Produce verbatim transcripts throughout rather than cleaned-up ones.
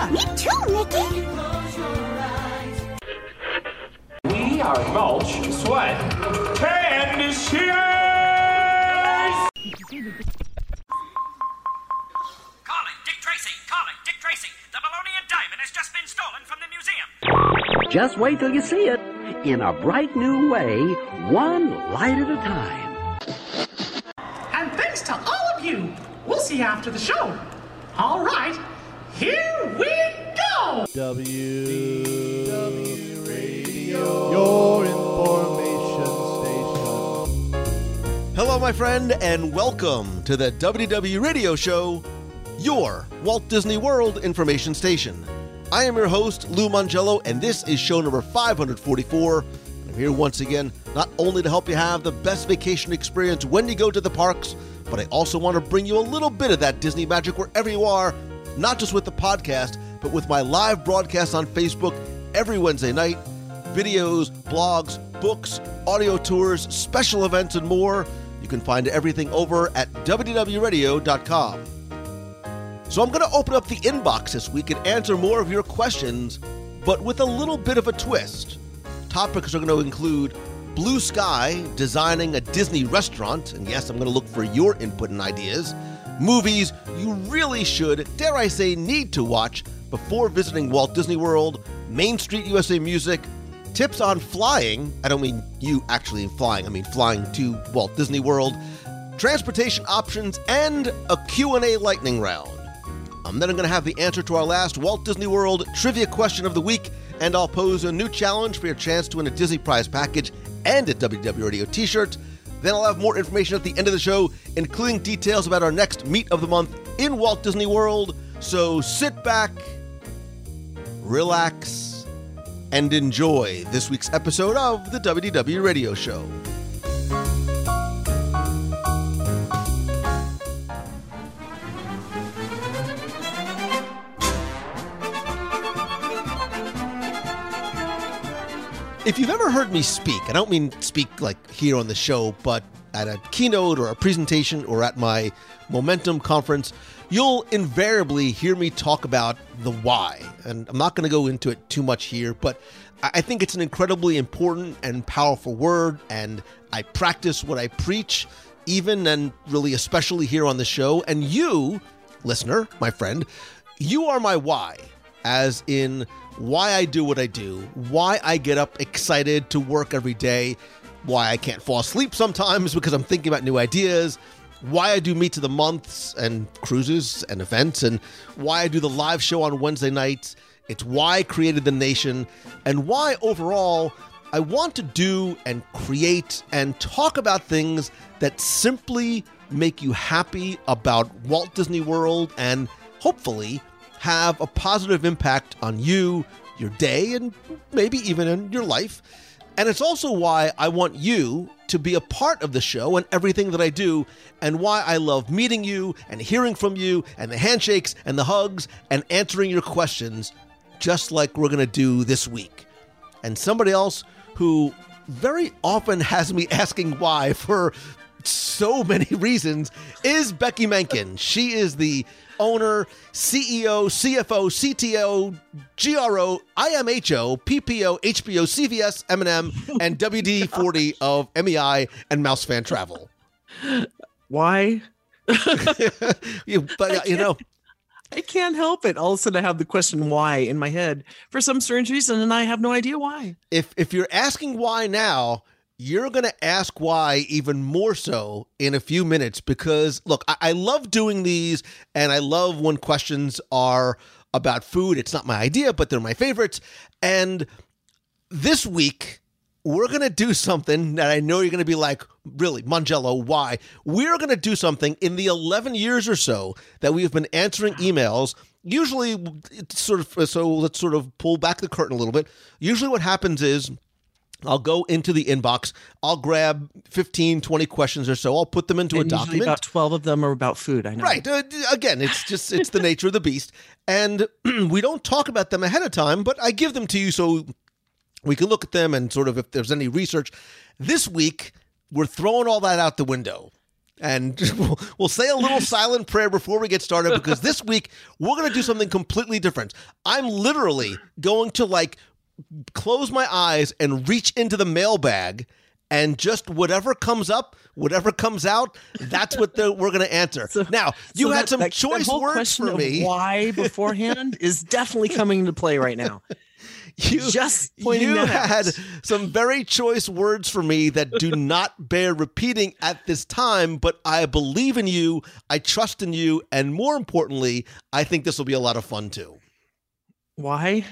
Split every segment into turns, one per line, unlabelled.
Yeah, me too, Mickey.
We are Mulch, Sweat, and Shears!
Calling Dick Tracy! Calling Dick Tracy! The Bolognian diamond has just been stolen from the museum!
Just wait till you see it. In a bright new way, one light at a time.
And thanks to all of you. We'll see you after the show. All right, here we go!
W W Radio, your information station.
Hello, my friend, and welcome to the W W Radio Show, your Walt Disney World information station. I am your host, Lou Mongello, and this is show number five hundred forty-four. I'm here once again, not only to help you have the best vacation experience when you go to the parks, but I also want to bring you a little bit of that Disney magic wherever you are, not just with the podcast, but with my live broadcasts on Facebook every Wednesday night, videos, blogs, books, audio tours, special events, and more. You can find everything over at W W radio dot com. So I'm going to open up the inbox this week and answer more of your questions, but with a little bit of a twist. Topics are going to include Blue Sky designing a Disney restaurant, and yes, I'm going to look for your input and ideas. Movies you really should, dare I say, need to watch before visiting Walt Disney World, Main Street U S A Music, tips on flying. I don't mean you actually flying, I mean flying to Walt Disney World, transportation options, and a Q and A lightning round. Um, then I'm going to have the answer to our last Walt Disney World trivia question of the week, and I'll pose a new challenge for your chance to win a Disney Prize package and a W W Radio t-shirt. Then I'll have more information at the end of the show, including details about our next Meet of the Month in Walt Disney World. So sit back, relax, and enjoy this week's episode of the W W Radio Show. If you've ever heard me speak, I don't mean speak like here on the show, but at a keynote or a presentation or at my Momentum conference, you'll invariably hear me talk about the why. And I'm not going to go into it too much here, but I think it's an incredibly important and powerful word, and I practice what I preach, even and really especially here on the show. And you, listener, my friend, you are my why, as in why I do what I do, why I get up excited to work every day, why I can't fall asleep sometimes because I'm thinking about new ideas, why I do Meet of the Months and cruises and events, and why I do the live show on Wednesday nights. It's why I created The Nation, and why overall I want to do and create and talk about things that simply make you happy about Walt Disney World and hopefully have a positive impact on you, your day, and maybe even in your life. And it's also why I want you to be a part of the show and everything that I do, and why I love meeting you and hearing from you and the handshakes and the hugs and answering your questions, just like we're going to do this week. And somebody else who very often has me asking why for so many reasons is Becky Menken. She is the owner, C E O, C F O, C T O, G R O, I M H O, P P O, H B O, C V S, M and M, and W D forty of M E I and Mouse Fan Travel.
Why?
you, but, you know,
I can't help it. All of a sudden I have the question why in my head for some strange reason, and I have no idea why.
If if you're asking why now, you're going to ask why even more so in a few minutes, because look, I, I love doing these, and I love when questions are about food. It's not my idea, but they're my favorites. And this week, we're going to do something that I know you're going to be like, really, Mongello, why? We're going to do something in the eleven years or so that we have been answering emails. Usually, it's sort of, so let's sort of pull back the curtain a little bit. Usually what happens is I'll go into the inbox. I'll grab fifteen, twenty questions or so. I'll put them into
and
a document.
Usually about twelve of them are about food. I know.
Right. Uh, again, it's just, it's the nature of the beast. And we don't talk about them ahead of time, but I give them to you so we can look at them and sort of if there's any research. This week, we're throwing all that out the window. And we'll, we'll say a little silent prayer before we get started, because this week we're going to do something completely different. I'm literally going to like close my eyes and reach into the mailbag, and just whatever comes up, whatever comes out, that's what the, we're going to answer. So, now, you
so
had
that,
some
that,
choice
that whole
words
question
for me.
Of why beforehand is definitely coming into play right now.
You
just pointing
you
that
had
out.
some very choice words for me that do not bear repeating at this time, but I believe in you, I trust in you, and more importantly, I think this will be a lot of fun too.
Why?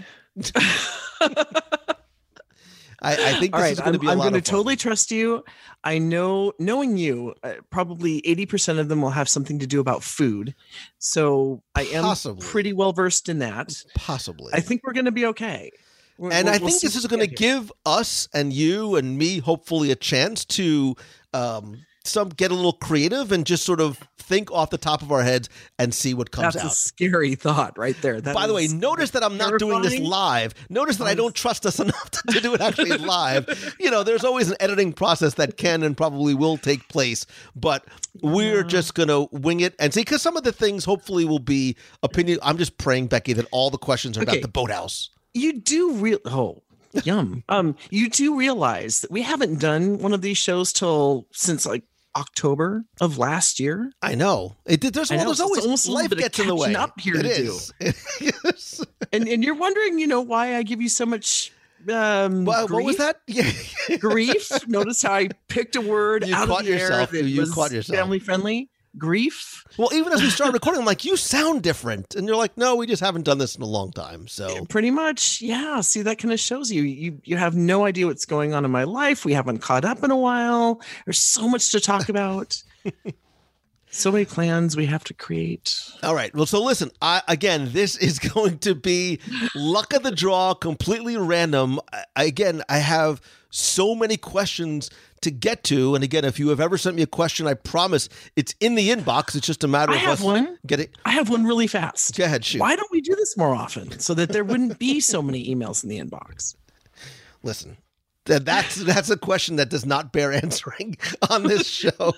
I, I think this
right,
is going to be a
I'm
lot
going to
of fun.
totally trust you. I know, knowing you, uh, probably eighty percent of them will have something to do about food. So I am
Possibly.
pretty well versed in that.
Possibly.
I think we're going to be okay. We're,
And
we'll,
I
we'll
think
see
this is
what
going
we
to
get here.
give us and you and me, hopefully, a chance to um, some get a little creative and just sort of think off the top of our heads and see what comes
That's
out.
a scary thought right there. That
By the way,
is
notice that I'm not doing this
terrifying.
live. Notice that I don't trust us enough to, to do it actually live. You know, there's always an editing process that can and probably will take place, but we're just going to wing it and see, because some of the things hopefully will be opinion. I'm just praying, Becky, that all the questions are
Okay.
about the boathouse.
You do real oh yum. Um, you do realize that we haven't done one of these shows till since like October of last year.
I know. It, there's
I
well,
know,
there's
so it's
always
almost a little
life
bit of
gets in the way.
catching up here
It
to
is. It is.
And and you're wondering, you know, why I give you so much um
What, what was
grief?
that? Yeah.
Grief. Notice how I picked a word
You
out
caught
of the
yourself.
air that
You
was
caught yourself.
family friendly. Grief.
Well, even as we started recording, I'm like, you sound different. And you're like, no, we just haven't done this in a long time. So
Pretty much, yeah. See, that kind of shows you. You you have no idea what's going on in my life. We haven't caught up in a while. There's so much to talk about. So many plans we have to create.
all right. Well, so listen, I, again, this is going to be luck of the draw, completely random. I, again, I have so many questions to get to. And again, if you have ever sent me a question, I promise it's in the inbox. It's just a matter
I
of
have
us
one.
getting.
I have one really fast.
Go ahead, shoot.
Why don't we do this more often so that there wouldn't be so many emails in the inbox?
Listen, that, that's that's a question that does not bear answering on this show.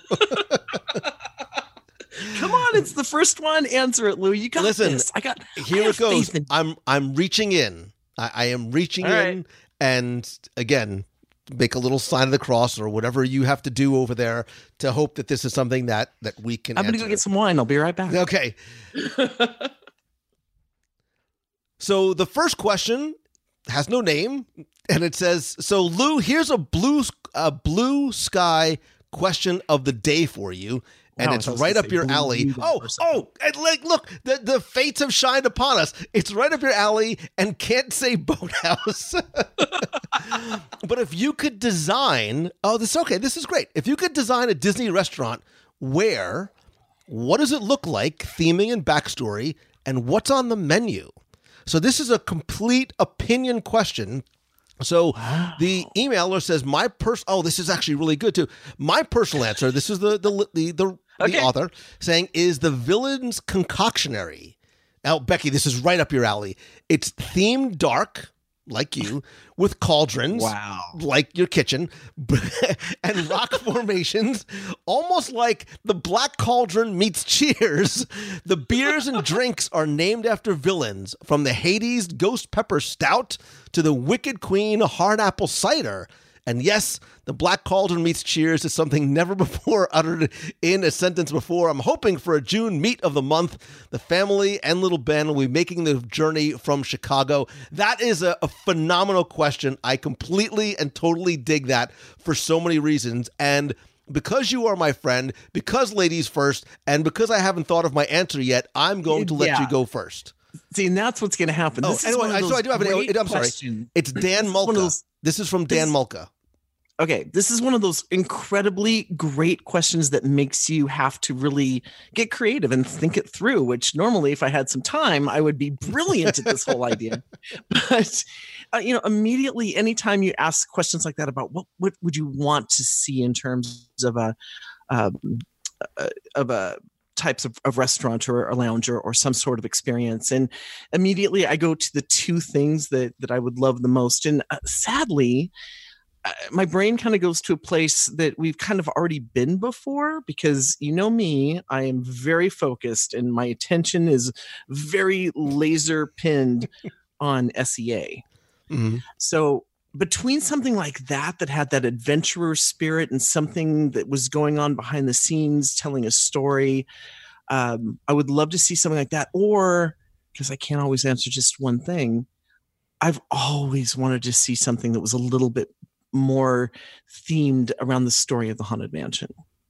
Come on, it's the first one. Answer it, Lou. You got
Listen,
this. I got.
Here
I have
it goes.
faith in-
I'm I'm reaching in. I, I am reaching
All
in,
right.
and again, make a little sign of the cross or whatever you have to do over there to hope that this is something that that we can.
I'm gonna
answer.
go get some wine. I'll be right back.
Okay. So the first question has no name, and it says, "So Lou, here's a blue a blue sky question of the day for you." And
Wow,
it's
I was
right
gonna
up
say
your
blue
alley.
you
Oh,
or something.
oh, and like, look, the, the fates have shined upon us. It's right up your alley and can't say boathouse. But if you could design, oh, this okay, this is great. If you could design a Disney restaurant, where, what does it look like, theming and backstory, and what's on the menu? So this is a complete opinion question. So wow. The emailer says, my pers- oh, this is actually really good too. My personal answer, this is the the the, the,
okay.
the author saying, is the Villain's Concoctionary. Now, Becky, this is right up your alley. It's themed dark, like you, with cauldrons,
Wow.
like your kitchen, and rock formations, almost like the Black Cauldron meets Cheers. The beers and drinks are named after villains, from the Hades Ghost Pepper Stout to the Wicked Queen Hard Apple Cider. And yes, the Black Cauldron meets Cheers is something never before uttered in a sentence before. I'm hoping for a June meet of the month. The family and little Ben will be making the journey from Chicago. That is a, a phenomenal question. I completely and totally dig that for so many reasons. And because you are my friend, because ladies first, and because I haven't thought of my answer yet, I'm going to let
Yeah.
you go first.
See, and that's what's going to happen.
Oh,
This is
anyway,
one of
I-
those
so I do have an.
great
I'm sorry.
questions.
It's Dan
This is one of
Mulca.
those-
This is from Dan
this-
Mulca.
Okay, this is one of those incredibly great questions that makes you have to really get creative and think it through, which normally if I had some time, I would be brilliant at this whole idea. But, uh, you know, immediately, anytime you ask questions like that about what, what would you want to see in terms of a, um, uh, of a, types of, of restaurant or a lounge or, or some sort of experience. And immediately I go to the two things that, that I would love the most. And uh, sadly, uh, my brain kind of goes to a place that we've kind of already been before, because you know me, I am very focused and my attention is very laser pinned on S E A.
Mm-hmm.
So between something like that, that had that adventurer spirit and something that was going on behind the scenes, telling a story, um, I would love to see something like that. Or, because I can't always answer just one thing, I've always wanted to see something that was a little bit more themed around the story of the Haunted Mansion.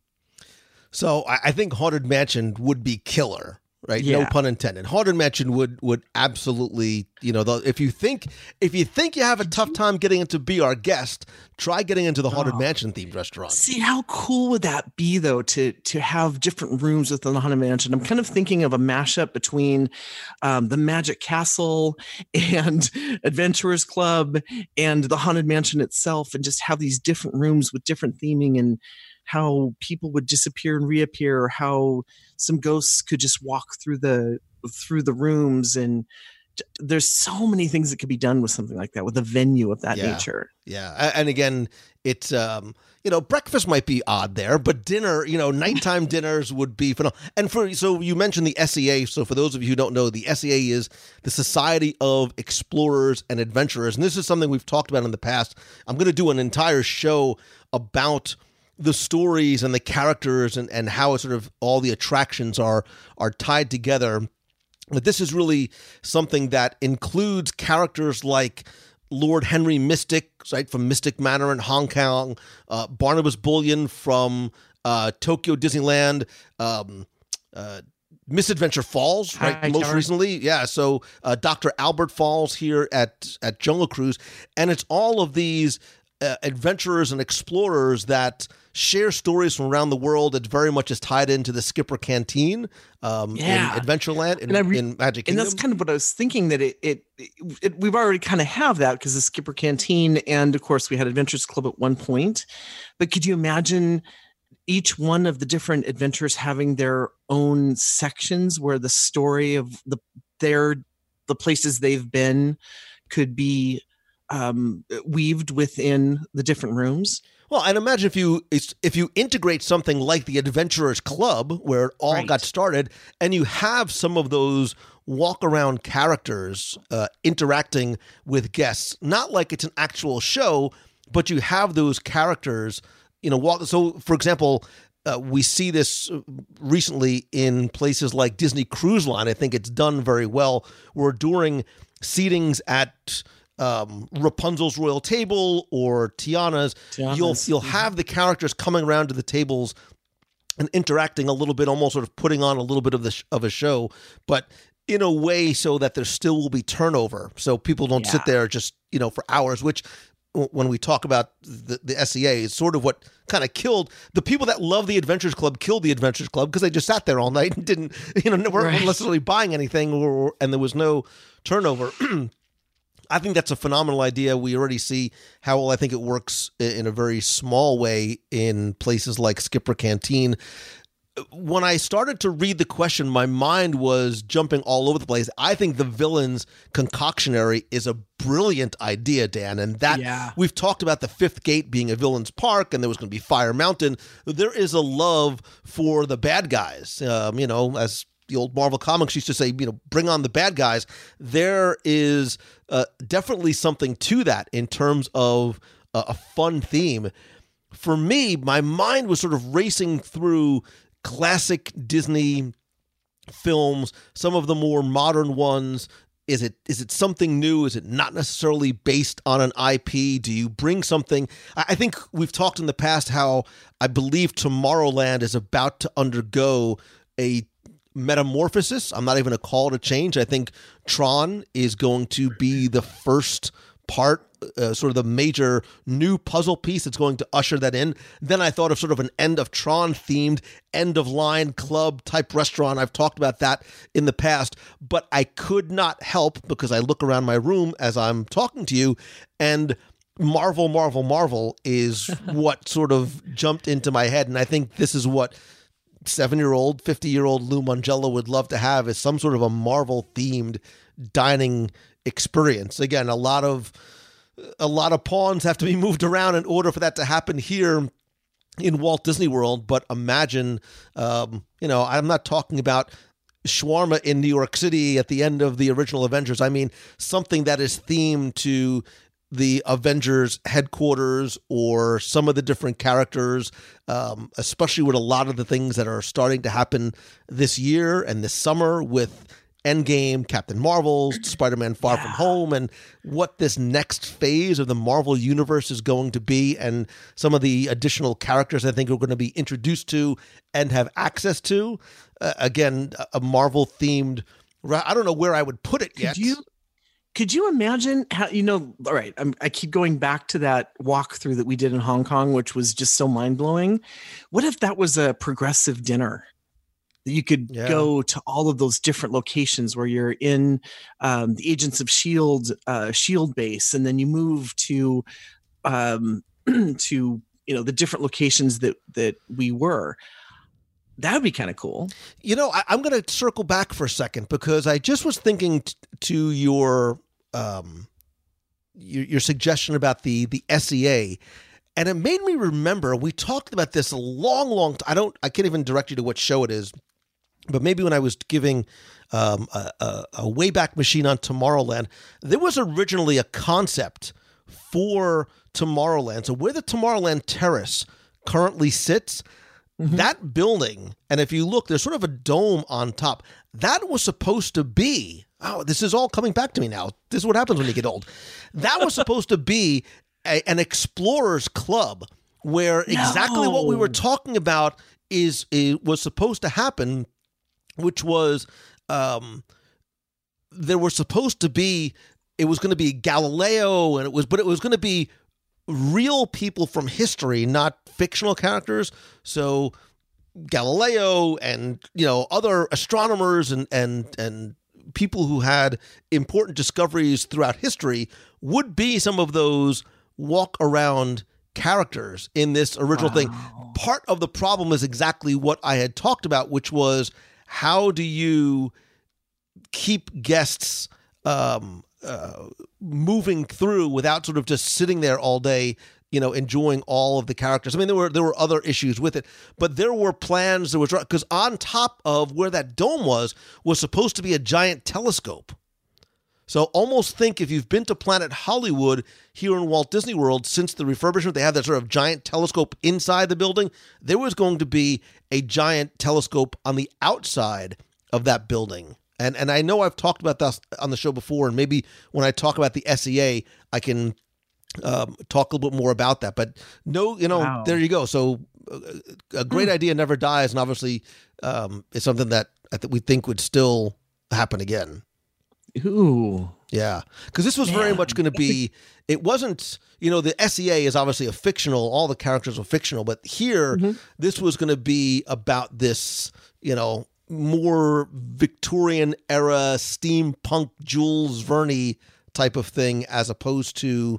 So I, I think Haunted Mansion would be killer, right?
Yeah.
No pun intended. Haunted Mansion would would absolutely, you know, the, if you think if you think you have a tough time getting into Be Our Guest, try getting into the Haunted
Oh.
Mansion themed restaurant.
See, how cool would that be, though, to to have different rooms within the Haunted Mansion? I'm kind of thinking of a mashup between um, the Magic Castle and Adventurers Club and the Haunted Mansion itself, and just have these different rooms with different theming, and how people would disappear and reappear, or how some ghosts could just walk through the through the rooms. And there's so many things that could be done with something like that, with a venue of that
Yeah.
nature.
Yeah. A- And again, it's, um, you know, breakfast might be odd there, but dinner, you know, nighttime dinners would be phenomenal. And for, so you mentioned the S E A. So for those of you who don't know, the S E A is the Society of Explorers and Adventurers. And this is something we've talked about in the past. I'm going to do an entire show about the stories and the characters and, and how sort of all the attractions are, are tied together. But this is really something that includes characters like Lord Henry Mystic, right, from Mystic Manor in Hong Kong, uh, Barnabas Bullion from uh, Tokyo Disneyland, um, uh, Misadventure Falls, right,
Hi,
most
Tower.
recently. Yeah, so uh, Doctor Albert Falls here at, at Jungle Cruise. And it's all of these uh, adventurers and explorers that share stories from around the world. It very much is tied into the Skipper Canteen um,
Yeah.
in Adventureland, in,
And I re-
in Magic
And
Kingdom.
that's kind of what I was thinking, that it, it, it we've already kind of have that, because the Skipper Canteen, and of course we had Adventures Club at one point. But could you imagine each one of the different adventures having their own sections where the story of the their the places they've been could be um, weaved within the different rooms?
Well, and imagine if you if you integrate something like the Adventurers Club, where it all
Right.
got started, and you have some of those walk-around characters uh, interacting with guests, not like it's an actual show, but you have those characters, you know, walk. So, for example, uh, we see this recently in places like Disney Cruise Line. I think it's done very well, where during seatings at um, Rapunzel's Royal Table or Tiana's,
Tiana's.
you'll you'll have the characters coming around to the tables and interacting a little bit, almost sort of putting on a little bit of the sh- of a show, but in a way so that there still will be turnover, so people don't sit
Yeah.
there just, you know, for hours. Which, w- when we talk about the, the S E A, is sort of what kind of killed the people that love the Adventures Club. Killed the Adventures Club because they just sat there all night and didn't, you know, weren't
Right.
necessarily buying anything, or and there was no turnover. I think that's a phenomenal idea. We already see how well I think it works i- in a very small way in places like Skipper Canteen. When I started to read the question, my mind was jumping all over the place. I think the Villains Concoctionary is a brilliant idea, Dan, and that
Yeah.
we've talked about the Fifth Gate being a Villains Park, and there was going to be Fire Mountain. There is a love for the bad guys, um, you know, as the old Marvel Comics used to say, you know, bring on the bad guys. There is uh, definitely something to that in terms of uh, a fun theme. For me, my mind was sort of racing through classic Disney films, some of the more modern ones. Is it is it something new? Is it not necessarily based on an I P? Do you bring something? I I think we've talked in the past how I believe Tomorrowland is about to undergo a metamorphosis. I'm not even going to call it a change. I think Tron is going to be the first part, uh, sort of the major new puzzle piece that's going to usher that in. Then I thought of sort of an end of Tron themed, end of line club type restaurant. I've talked about that in the past, but I could not help, because I look around my room as I'm talking to you, and Marvel, Marvel, Marvel is what sort of jumped into my head. And I think this is what seven-year-old, fifty-year-old Lou Mangello would love to have, is some sort of a Marvel-themed dining experience. Again, a lot of a lot of pawns have to be moved around in order for that to happen here in Walt Disney World. But imagine, um, you know, I'm not talking about shawarma in New York City at the end of the original Avengers. I mean, something that is themed to the Avengers headquarters or some of the different characters, um, especially with a lot of the things that are starting to happen this year and this summer with Endgame, Captain Marvel, Spider-Man Far
Yeah.
From Home, and what this next phase of the Marvel Universe is going to be, and some of the additional characters I think we're going to be introduced to and have access to. Uh, again, a Marvel-themed, I don't know where I would put it yet.
Could you, could you imagine how, you know, all right, I'm, I keep going back to that walkthrough that we did in Hong Kong, which was just so mind-blowing. What if that was a progressive dinner? You could
Yeah.
go to all of those different locations where you're in um, the Agents of S H I E L D uh, S H I E L D base, and then you move to um, to you know the different locations that that we were. That would be kind of cool.
You know, I, I'm going to circle back for a second because I just was thinking t- to your, um, your your suggestion about the the S E A. And it made me remember, we talked about this a long, long time. I don't, I can't even direct you to what show it is, but maybe when I was giving um, a, a, a Wayback Machine on Tomorrowland, there was originally a concept for Tomorrowland. So where the Tomorrowland Terrace currently sits, that building, and if you look, there's sort of a dome on top. That was supposed to be, oh, this is all coming back to me now. This is what happens when you get old. That was supposed to be A, an explorers club where exactly what we were
No.
talking about is, is was supposed to happen, which was um, there were supposed to be it was going to be Galileo and it was but it was going to be real people from history, not fictional characters. So Galileo and you know other astronomers and and and people who had important discoveries throughout history would be some of those walk around characters in this original thing. Part of the problem is exactly what I had talked about, which was how do you keep guests um, uh, moving through without sort of just sitting there all day, you know, enjoying all of the characters. I mean, there were there were other issues with it, but there were plans. There was because on top of where that dome was was supposed to be a giant telescope. So almost think if you've been to Planet Hollywood here in Walt Disney World since the refurbishment, they have that sort of giant telescope inside the building. There was going to be a giant telescope on the outside of that building. And and I know I've talked about this on the show before, and maybe when I talk about the S E A, I can um, talk a little bit more about that. But no, you know,
Wow.
there you go. So uh, a great idea never dies, and obviously um, it's something that I th- we think would still happen again.
Ooh.
Yeah, because this was very
Man.
much going to be, it wasn't, you know, the S E A is obviously a fictional, all the characters are fictional, but here, this was going to be about this, you know, more Victorian era steampunk Jules Verne type of thing as opposed to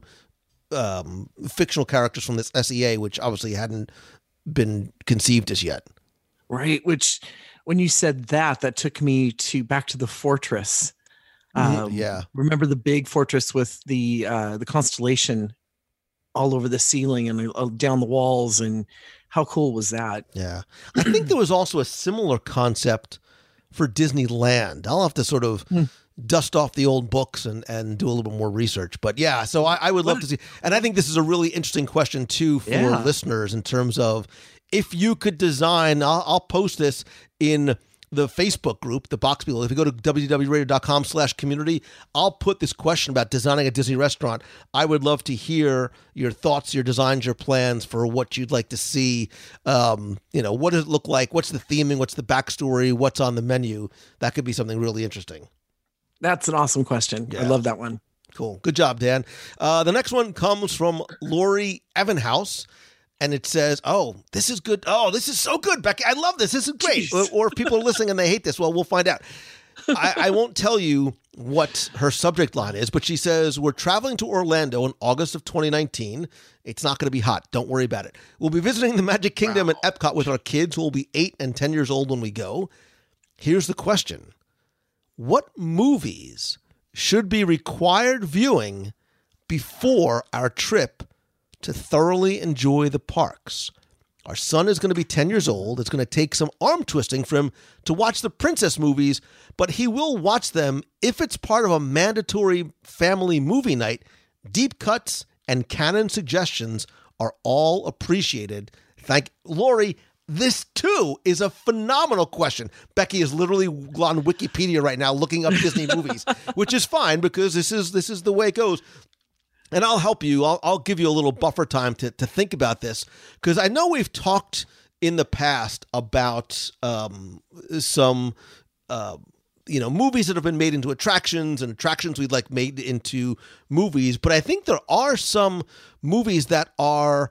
um, fictional characters from this S E A, which obviously hadn't been conceived as yet.
Right. Which, when you said that, that took me to back to the fortress. Um,
yeah.
Remember the big fortress with the uh, the constellation all over the ceiling and uh, down the walls, and how cool was that?
Yeah. I think there was also a similar concept for Disneyland. I'll have to sort of dust off the old books and, and do a little bit more research. But yeah, so I, I would love to see. And I think this is a really interesting question, too, for
Yeah.
listeners in terms of if you could design, I'll, I'll post this in the Facebook group, the Box People. If you go to www.radio.com slash community, I'll put this question about designing a Disney restaurant. I would love to hear your thoughts, your designs, your plans for what you'd like to see. Um, you know, what does it look like? What's the theming? What's the backstory? What's on the menu? That could be something really interesting.
That's an awesome question. I
Yeah.
love that one.
Cool. Good job, Dan. Uh, the next one comes from Lori Evanhouse. And it says, oh, this is good. Oh, this is so good, Becky. I love this. This is great. Or, or if people are listening and they hate this, well, we'll find out. I, I won't tell you what her subject line is, but she says, we're traveling to Orlando in August of twenty nineteen. It's not going to be hot. Don't worry about it. We'll be visiting the Magic Kingdom at Epcot with our kids who will be eight and ten years old when we go. Here's the question. What movies should be required viewing before our trip to thoroughly enjoy the parks. Our son is going to be ten years old. It's going to take some arm twisting for him to watch the princess movies, but he will watch them if it's part of a mandatory family movie night. Deep cuts and canon suggestions are all appreciated. Thank Lori. This, too, is a phenomenal question. Becky is literally on Wikipedia right now looking up Disney movies, which is fine because this is this is the way it goes. And I'll help you. I'll, I'll give you a little buffer time to, to think about this, because I know we've talked in the past about um, some uh, you know movies that have been made into attractions and attractions we'd like made into movies. But I think there are some movies that are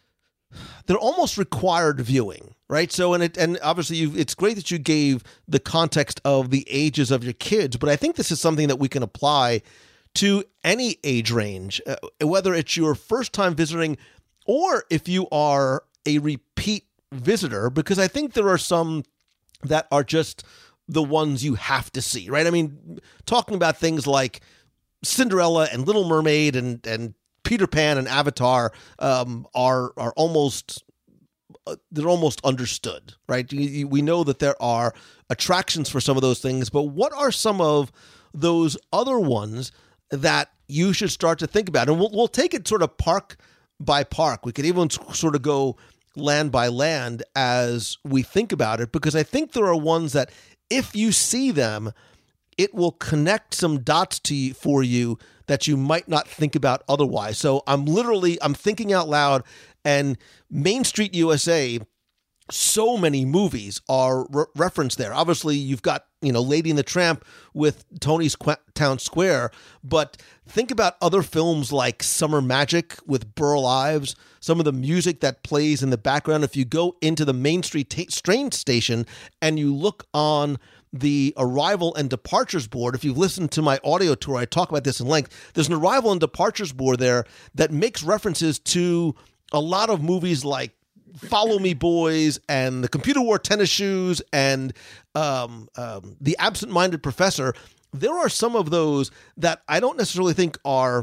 they're almost required viewing, right? So, and it, and obviously, you it's great that you gave the context of the ages of your kids, but I think this is something that we can apply to any age range, uh, whether it's your first time visiting or if you are a repeat visitor, because I think there are some that are just the ones you have to see, right? I mean, talking about things like Cinderella and Little Mermaid and, and Peter Pan and Avatar um, are are almost uh, they're almost understood, right? You, you, we know that there are attractions for some of those things, but what are some of those other ones that you should start to think about? And we'll we'll take it sort of park by park. We could even sort of go land by land as we think about it, because I think there are ones that if you see them, it will connect some dots to you, for you that you might not think about otherwise. So I'm literally, I'm thinking out loud, and Main Street U S A, so many movies are re- referenced there. Obviously, you've got, you know, Lady and the Tramp with Tony's Qu- Town Square, but think about other films like Summer Magic with Burl Ives, some of the music that plays in the background. If you go into the Main Street t- train station and you look on the arrival and departures board, if you've listened to my audio tour, I talk about this in length. There's an arrival and departures board there that makes references to a lot of movies like Follow Me Boys and The Computer Wore Tennis Shoes and um, um, The Absent-Minded Professor. There are some of those that I don't necessarily think are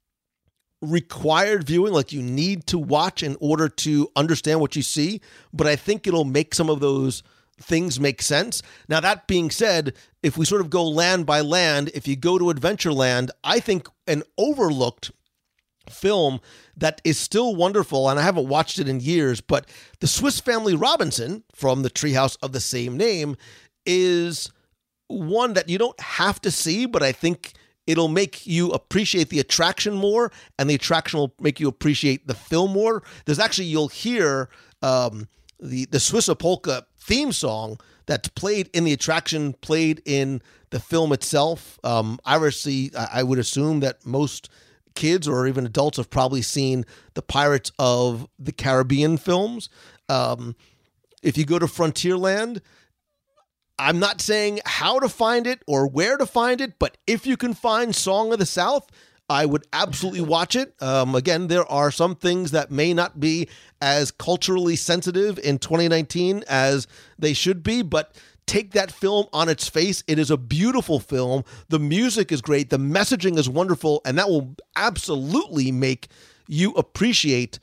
required viewing, like you need to watch in order to understand what you see, but I think it'll make some of those things make sense. Now, that being said, if we sort of go land by land, if you go to Adventureland, I think an overlooked film that is still wonderful, and I haven't watched it in years, but The Swiss Family Robinson from the treehouse of the same name is one that you don't have to see, but I think it'll make you appreciate the attraction more, and the attraction will make you appreciate the film more. There's actually, you'll hear um, the, the Swiss Polka theme song that's played in the attraction, played in the film itself. Um, obviously, I would assume that most kids or even adults have probably seen the Pirates of the Caribbean films. Um, if you go to Frontierland, I'm not saying how to find it or where to find it, but if you can find Song of the South, I would absolutely watch it. Um, again, there are some things that may not be as culturally sensitive in twenty nineteen as they should be, but take that film on its face. It is a beautiful film. The music is great. The messaging is wonderful, and that will absolutely make you appreciate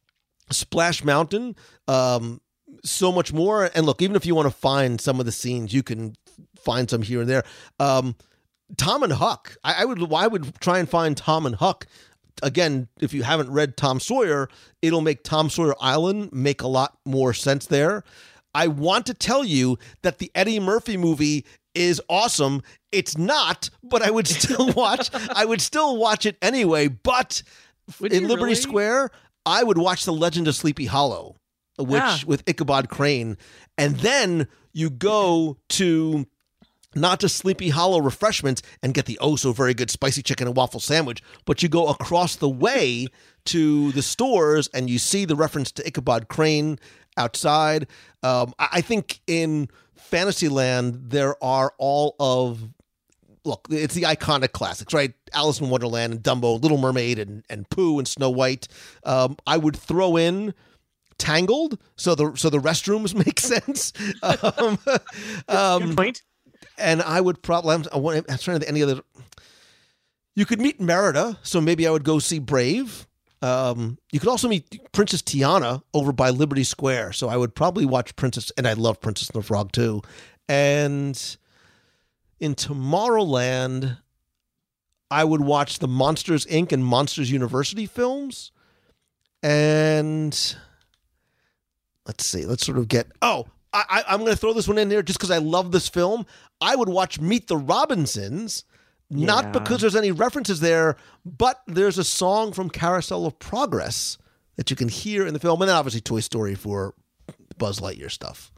Splash Mountain um, so much more. And look, even if you want to find some of the scenes, you can find some here and there. Um, Tom and Huck. I, I would I would try and find Tom and Huck. Again, if you haven't read Tom Sawyer, it'll make Tom Sawyer Island make a lot more sense there. I want to tell you that the Eddie Murphy movie is awesome. It's not, but I would still watch. I would still watch it anyway. But
Would
in
you
Liberty
really?
Square, I would watch The Legend of Sleepy Hollow, which
Yeah.
with Ichabod Crane, and then you go to not just Sleepy Hollow refreshments and get the oh so very good spicy chicken and waffle sandwich, but you go across the way to the stores and you see the reference to Ichabod Crane outside. Um, I I think in Fantasyland, there are all of, look, it's the iconic classics, right? Alice in Wonderland and Dumbo, Little Mermaid and, and Pooh and Snow White. Um, I would throw in Tangled, so the so the restrooms make sense. Um, um,
Good point.
and I would probably, I'm, I'm trying to think any other. You could meet Merida, so maybe I would go see Brave. Um, you could also meet Princess Tiana over by Liberty Square, so I would probably watch Princess, and I love Princess and the Frog too. And in Tomorrowland, I would watch the Monsters, Incorporated and Monsters University films. And let's see, let's sort of get, oh, I, I, I'm going to throw this one in there just because I love this film. I would watch Meet the Robinsons. Not
Yeah.
because there's any references there, but there's a song from Carousel of Progress that you can hear in the film, and then obviously Toy Story for Buzz Lightyear stuff.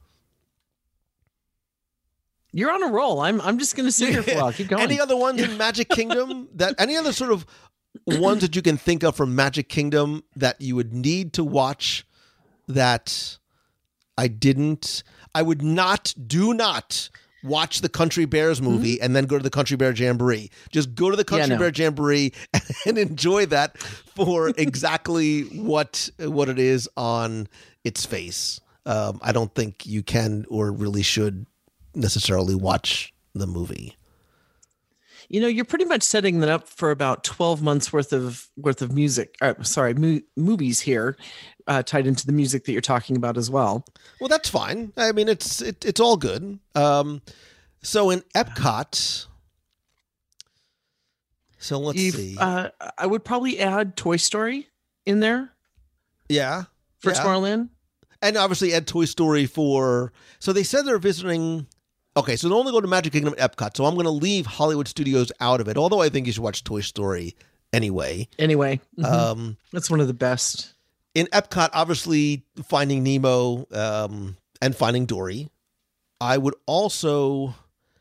You're on a roll. I'm I'm just gonna sit here for a while. Keep going.
Any other ones in Magic Kingdom that any other sort of ones that you can think of from Magic Kingdom that you would need to watch that I didn't? I would not, do not watch the Country Bears movie mm-hmm. and then go to the Country Bear Jamboree. Just go to the Country
yeah, no.
Bear Jamboree and, and enjoy that for exactly what what it is on its face. Um, I don't think you can or really should necessarily watch the movie.
You know, you're pretty much setting that up for about twelve months worth of worth of music. Uh, sorry, mo- movies here, uh, tied into the music that you're talking about as well.
Well, that's fine. I mean, it's it, it's all good. Um, so in Epcot, so let's
If,
see.
Uh, I would probably add Toy Story in there
yeah,
for
yeah.
Tomorrowland.
And obviously add Toy Story for. So they said they're visiting. Okay, so they only go to Magic Kingdom at Epcot. So I'm going to leave Hollywood Studios out of it. Although I think you should watch Toy Story anyway.
Anyway, mhm.
Um,
that's one of the best.
In Epcot, obviously Finding Nemo um, and Finding Dory. I would also.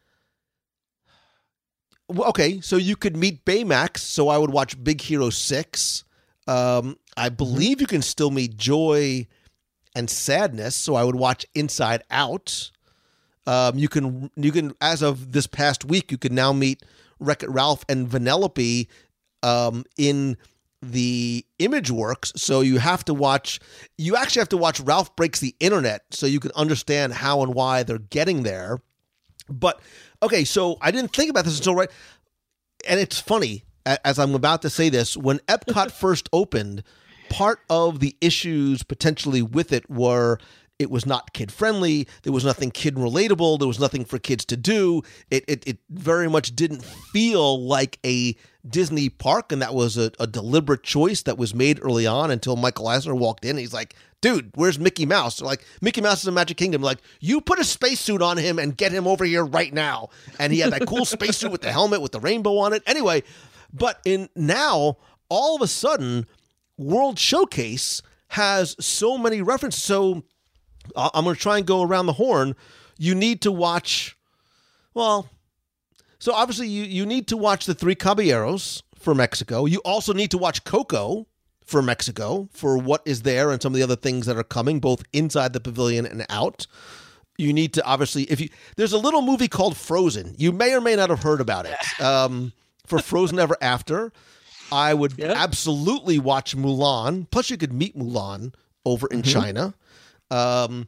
Well, okay, so you could meet Baymax. So I would watch Big Hero six. Um, I believe you can still meet Joy and Sadness. So I would watch Inside Out. Um, you can, you can, as of this past week, you can now meet Wreck-It Ralph and Vanellope um, in the ImageWorks. So you have to watch, you actually have to watch Ralph Breaks the Internet so you can understand how and why they're getting there. But, okay, so I didn't think about this until right, and it's funny, as I'm about to say this, when Epcot first opened, part of the issues potentially with it were it was not kid-friendly. There was nothing kid-relatable. There was nothing for kids to do. It it, it very much didn't feel like a Disney park, and that was a, a deliberate choice that was made early on until Michael Eisner walked in. And he's like, dude, where's Mickey Mouse? They're like, Mickey Mouse is in Magic Kingdom. Like, you put a spacesuit on him and get him over here right now. And he had that cool spacesuit with the helmet with the rainbow on it. Anyway, but in now, all of a sudden, World Showcase has so many references. So I'm going to try and go around the horn. You need to watch, well, so obviously you, you need to watch The Three Caballeros for Mexico. You also need to watch Coco for Mexico for what is there and some of the other things that are coming, both inside the pavilion and out. You need to obviously, if you, there's a little movie called Frozen. You may or may not have heard about it. Um, for Frozen Ever After, I would
Yep.
absolutely watch Mulan. Plus you could meet Mulan over in
Mm-hmm.
China. Um,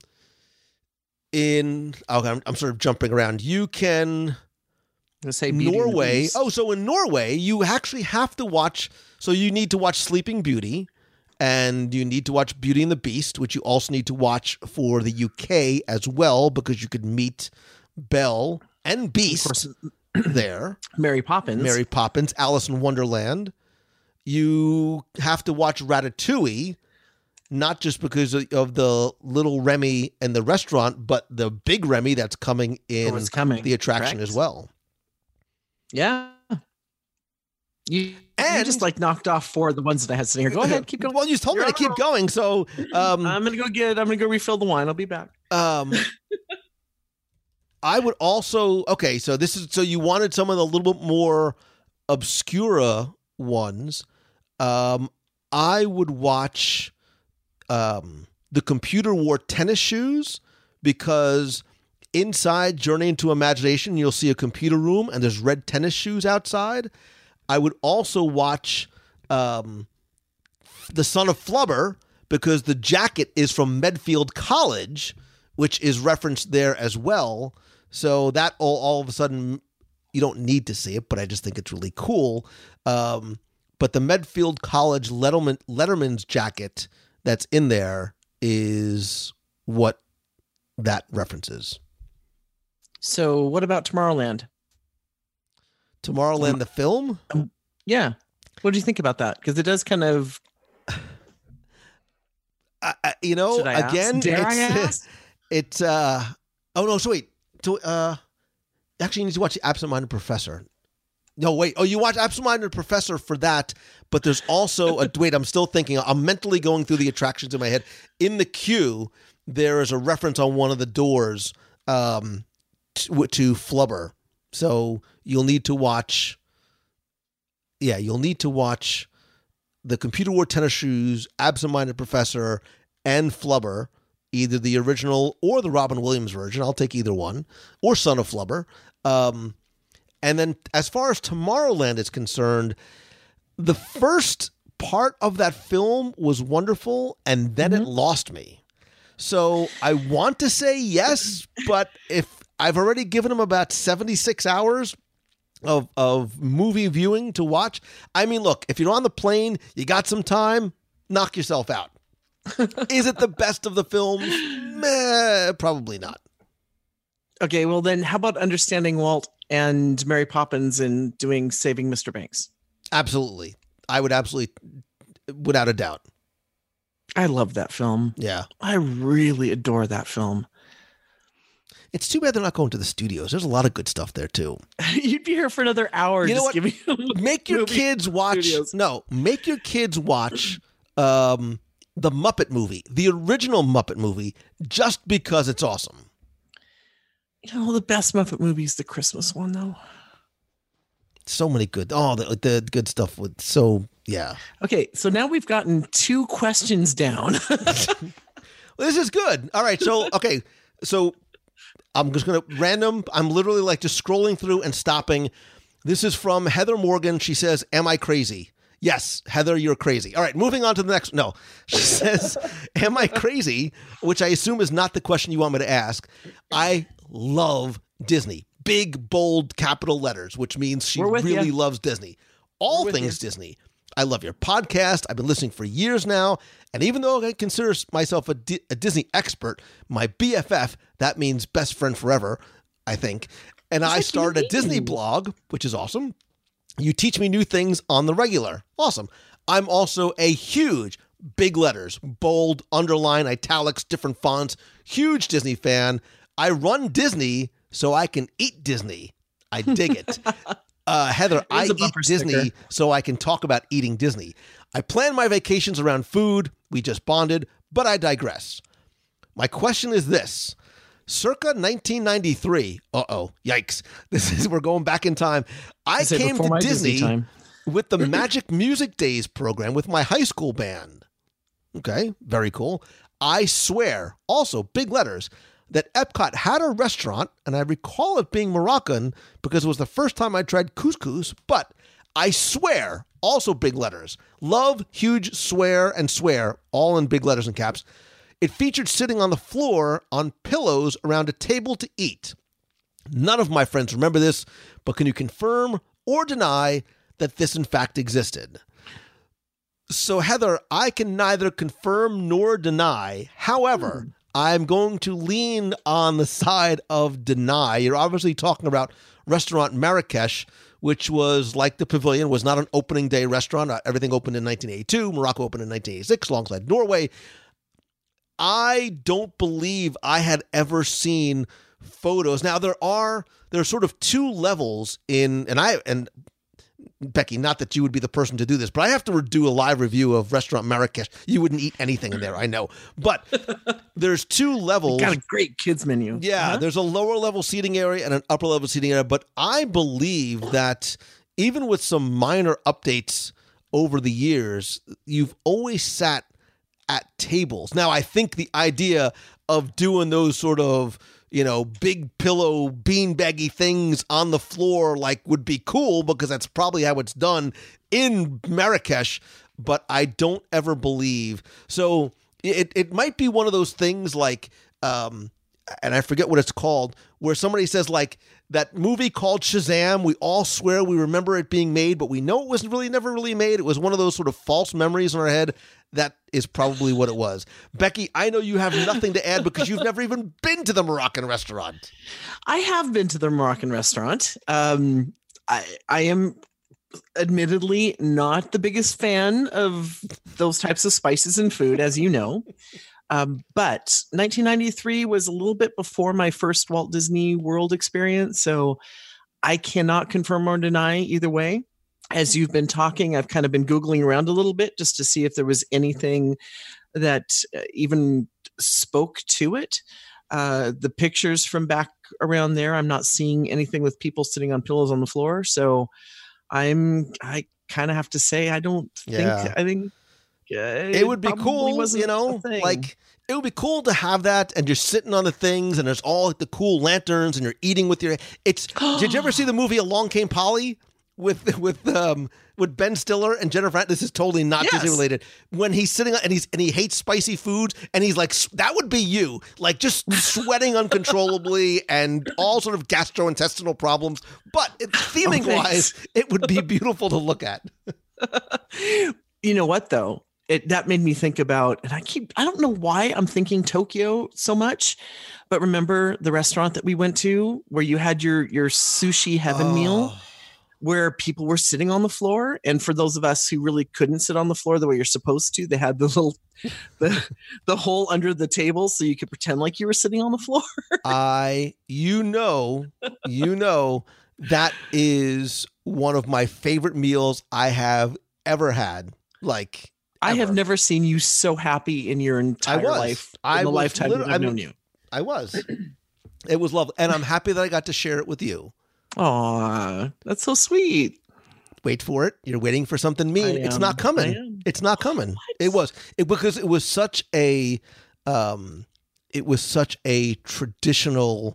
in okay, I'm, I'm sort of jumping around. You can
Let's say Beauty and the
Norway.
Beast.
Oh, so in Norway, you actually have to watch. So you need to watch Sleeping Beauty, and you need to watch Beauty and the Beast, which you also need to watch for the U K as well, because you could meet Belle and Beast
course.
there.
Mary Poppins.
Mary Poppins, Alice in Wonderland. You have to watch Ratatouille. Not just because of, of the little Remy and the restaurant, but the big Remy that's coming in
Oh, it's coming,
the attraction
correct.
as well.
Yeah. You, you
And-
just like knocked off four of the ones that I had sitting here. Go ahead, keep going.
Well, you told me
You're
to
on a
keep going, so um,
I'm gonna go get. I'm gonna go refill the wine. I'll be back.
um, I would also okay. So this is so you wanted some of the little bit more obscura ones. Um, I would watch. Um, the Computer Wore Tennis Shoes, because inside Journey into Imagination, you'll see a computer room and there's red tennis shoes outside. I would also watch um, The Son of Flubber, because the jacket is from Medfield College, which is referenced there as well. So that all, all of a sudden You don't need to see it, but I just think it's really cool. Um, but the Medfield College Letterman, Letterman's jacket that's in there is what that references.
So what about Tomorrowland?
Tomorrowland, the film?
Um, yeah. What do you think about that? Because it does kind of...
I, I, you know,
Should I ask?
again,
Dare
it's,
I ask?
it's, uh, oh no, so wait, so, uh, actually you need to watch The Absent-Minded Professor. No, wait, oh, you watch Absent-Minded Professor for that, but there's also, a, wait, I'm still thinking, I'm mentally going through the attractions in my head. In the queue, there is a reference on one of the doors, um, to, to Flubber. So you'll need to watch, yeah, you'll need to watch the Computer Wore Tennis Shoes, Absent-Minded Professor, and Flubber, either the original or the Robin Williams version. I'll take either one, or Son of Flubber. Um, and then as far as Tomorrowland is concerned, the first part of that film was wonderful, and then mm-hmm. it lost me. So I want to say yes, but if I've already given them about seventy-six hours of of movie viewing to watch. I mean, look, if you're on the plane, you got some time, knock yourself out. Is it the best of the films? Meh, probably not.
Okay, well then how about Understanding Walt and Mary Poppins and doing Saving Mister Banks?
Absolutely. I would absolutely, without a doubt.
I love that film.
Yeah.
I really adore that film.
It's too bad they're not going to the studios. There's a lot of good stuff there too.
You'd be here for another hour.
You know
just
what?
Giving
make your kids watch.
Studios.
No, make your kids watch um, the Muppet movie, the original Muppet movie, just because it's awesome.
You know, the best Muppet movie is the Christmas one, though.
So many good. Oh, the, the good stuff with so yeah.
Okay, so now we've gotten two questions down.
Well, this is good. All right, so okay, so. I'm just going to random. I'm literally like just scrolling through and stopping. This is from Heather Morgan. She says, am I crazy? Yes, Heather, you're crazy. All right, moving on to the next. No, she says, am I crazy? Which I assume is not the question you want me to ask. I love Disney. Big, bold, capital letters, which means she really
you.
loves Disney. All things you. Disney. I love your podcast. I've been listening for years now. And even though I consider myself a, D- a Disney expert, my B F F, that means best friend forever, I think. And I started a Disney blog, which is awesome. You teach me new things on the regular. Awesome. I'm also a huge, big letters, bold, underline, italics, different fonts, huge Disney fan. I run Disney so I can eat Disney. I dig it. Uh, Heather, I eat Disney sticker. So I can talk about eating Disney. I plan my vacations around food. We just bonded, but I digress. My question is this. Circa nineteen ninety-three, uh-oh, yikes. This is, we're going back in time. I, I came to Disney, Disney with the Magic Music Days program with my high school band. Okay, very cool. I swear, also big letters, that Epcot had a restaurant, and I recall it being Moroccan because it was the first time I tried couscous, but I swear, also big letters, love, huge, swear, and swear, all in big letters and caps. It featured sitting on the floor on pillows around a table to eat. None of my friends remember this, but can you confirm or deny that this in fact existed? So Heather, I can neither confirm nor deny. However, mm. I'm going to lean on the side of deny. You're obviously talking about Restaurant Marrakesh, which was like the Pavilion, was not an opening day restaurant. Everything opened in nineteen eighty-two. Morocco opened in nineteen eighty-six alongside Norway. I don't believe I had ever seen photos. Now there are there are sort of two levels in, and I and Becky, not that you would be the person to do this, but I have to do a live review of Restaurant Marrakesh. You wouldn't eat anything in there, I know. But there's two levels.
Got a great kids menu.
Yeah, uh-huh. There's a lower level seating area and an upper level seating area. But I believe that even with some minor updates over the years, you've always sat at tables. Now, I think the idea of doing those sort of, you know, big pillow beanbaggy things on the floor like would be cool because that's probably how it's done in Marrakesh, but I don't ever believe. So it it might be one of those things like, um, and I forget what it's called, where somebody says like, that movie called Shazam. We all swear we remember it being made, but we know it was really never really made. It was one of those sort of false memories in our head. That is probably what it was. Becky, I know you have nothing to add because you've never even been to the Moroccan restaurant.
I have been to the Moroccan restaurant. Um, I, I am admittedly not the biggest fan of those types of spices and food, as you know. Um, but nineteen ninety-three was a little bit before my first Walt Disney World experience, so I cannot confirm or deny either way. As you've been talking, I've kind of been Googling around a little bit just to see if there was anything that even spoke to it. Uh, the pictures from back around there, I'm not seeing anything with people sitting on pillows on the floor, so I'm I kind of have to say I don't
Yeah.
think I think. Uh,
It would be
probably
cool,
wasn't
you know,
a thing.
like it would be cool to have that, and you're sitting on the things, and there's all the cool lanterns, and you're eating with your. It's. Did you ever see the movie Along Came Polly with with um with Ben Stiller and Jennifer? This is totally not
Yes.
Disney related. When he's sitting and he's and he hates spicy foods, and he's like, that would be you, like just sweating uncontrollably and all sort of gastrointestinal problems. But it, theming
Oh,
wise,
thanks.
it would be beautiful to look at.
You know what though? It that made me think about, and I keep I don't know why I'm thinking Tokyo so much, but remember the restaurant that we went to where you had your your sushi heaven meal, where people were sitting on the floor, and for those of us who really couldn't sit on the floor the way you're supposed to, they had the little the the hole under the table so you could pretend like you were sitting on the floor.
I, you know, you know, that is one of my favorite meals I have ever had. Like,
I have
ever.
never seen you so happy in your entire
was.
life. In
I
the
was
lifetime that
literally-
I've
I
known
mean-
you.
I was. It was lovely, and I'm happy that I got to share it with you.
Aw, that's so sweet.
Wait for it. You're waiting for something mean.
I
It's
am.
not
I
coming.
am.
It's not coming. It was it because it was such a um it was such a traditional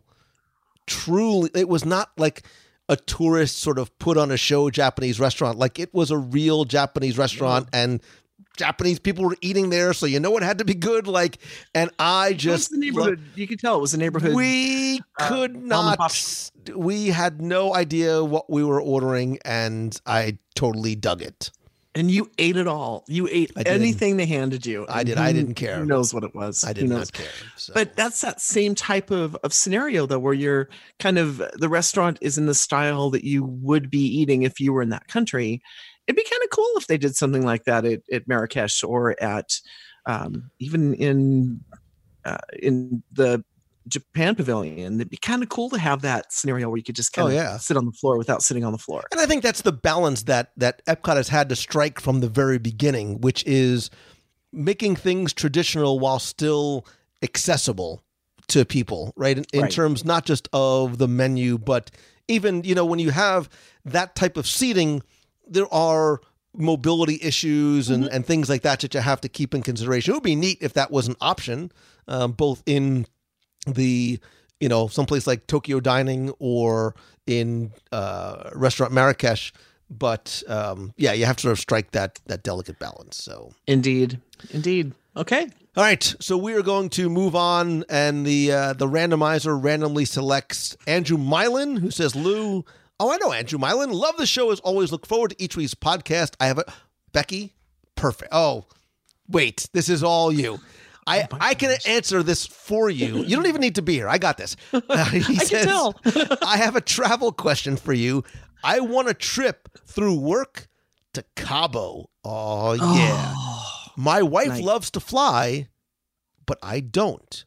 truly it was not like a tourist sort of put on a show Japanese restaurant. Like it was a real Japanese restaurant and Japanese people were eating there, so you know it had to be good. Like, and I
It was
just
the neighborhood. You could tell it was a neighborhood.
we
uh,
could
mom and pop
not. We had no idea what we were ordering, and I totally dug it.
and you ate it all. You ate
I did.
anything they handed you.
I
and
did.
who-
I didn't care.
Who knows what it was?
I
Who
did
knows?
not care. So.
But that's that same type of, of scenario though, where you're kind of the restaurant is in the style that you would be eating if you were in that country. It'd be kind of cool if they did something like that at, at Marrakesh or at um, even in uh, in the Japan Pavilion. It'd be kind of cool to have that scenario where you could just kind
Oh,
of
yeah.
sit on the floor without sitting on the floor.
And I think that's the balance that that Epcot has had to strike from the very beginning, which is making things traditional while still accessible to people, right? In, in
Right.
terms not just of the menu, but even, you know, when you have that type of seating, there are mobility issues and, and things like that that you have to keep in consideration. It would be neat if that was an option, um, both in the, you know, someplace like Tokyo Dining or in uh, Restaurant Marrakesh. But um, yeah, you have to sort of strike that that delicate balance. So
Indeed. Indeed. Okay.
all right, so we are going to move on, and the uh, the randomizer randomly selects Andrew Mylan, who says, Lou, oh, I know Andrew Mylan. Love the show as always. Look forward to each week's podcast. I have a Becky. Perfect. Oh, wait, this is all you. I, I can answer this for you. You don't even need to be here. I got this. Uh, he
I can tell.
I have a travel question for you. I want a trip through work to Cabo. Oh, yeah. My wife
nice.
loves to fly, but I don't.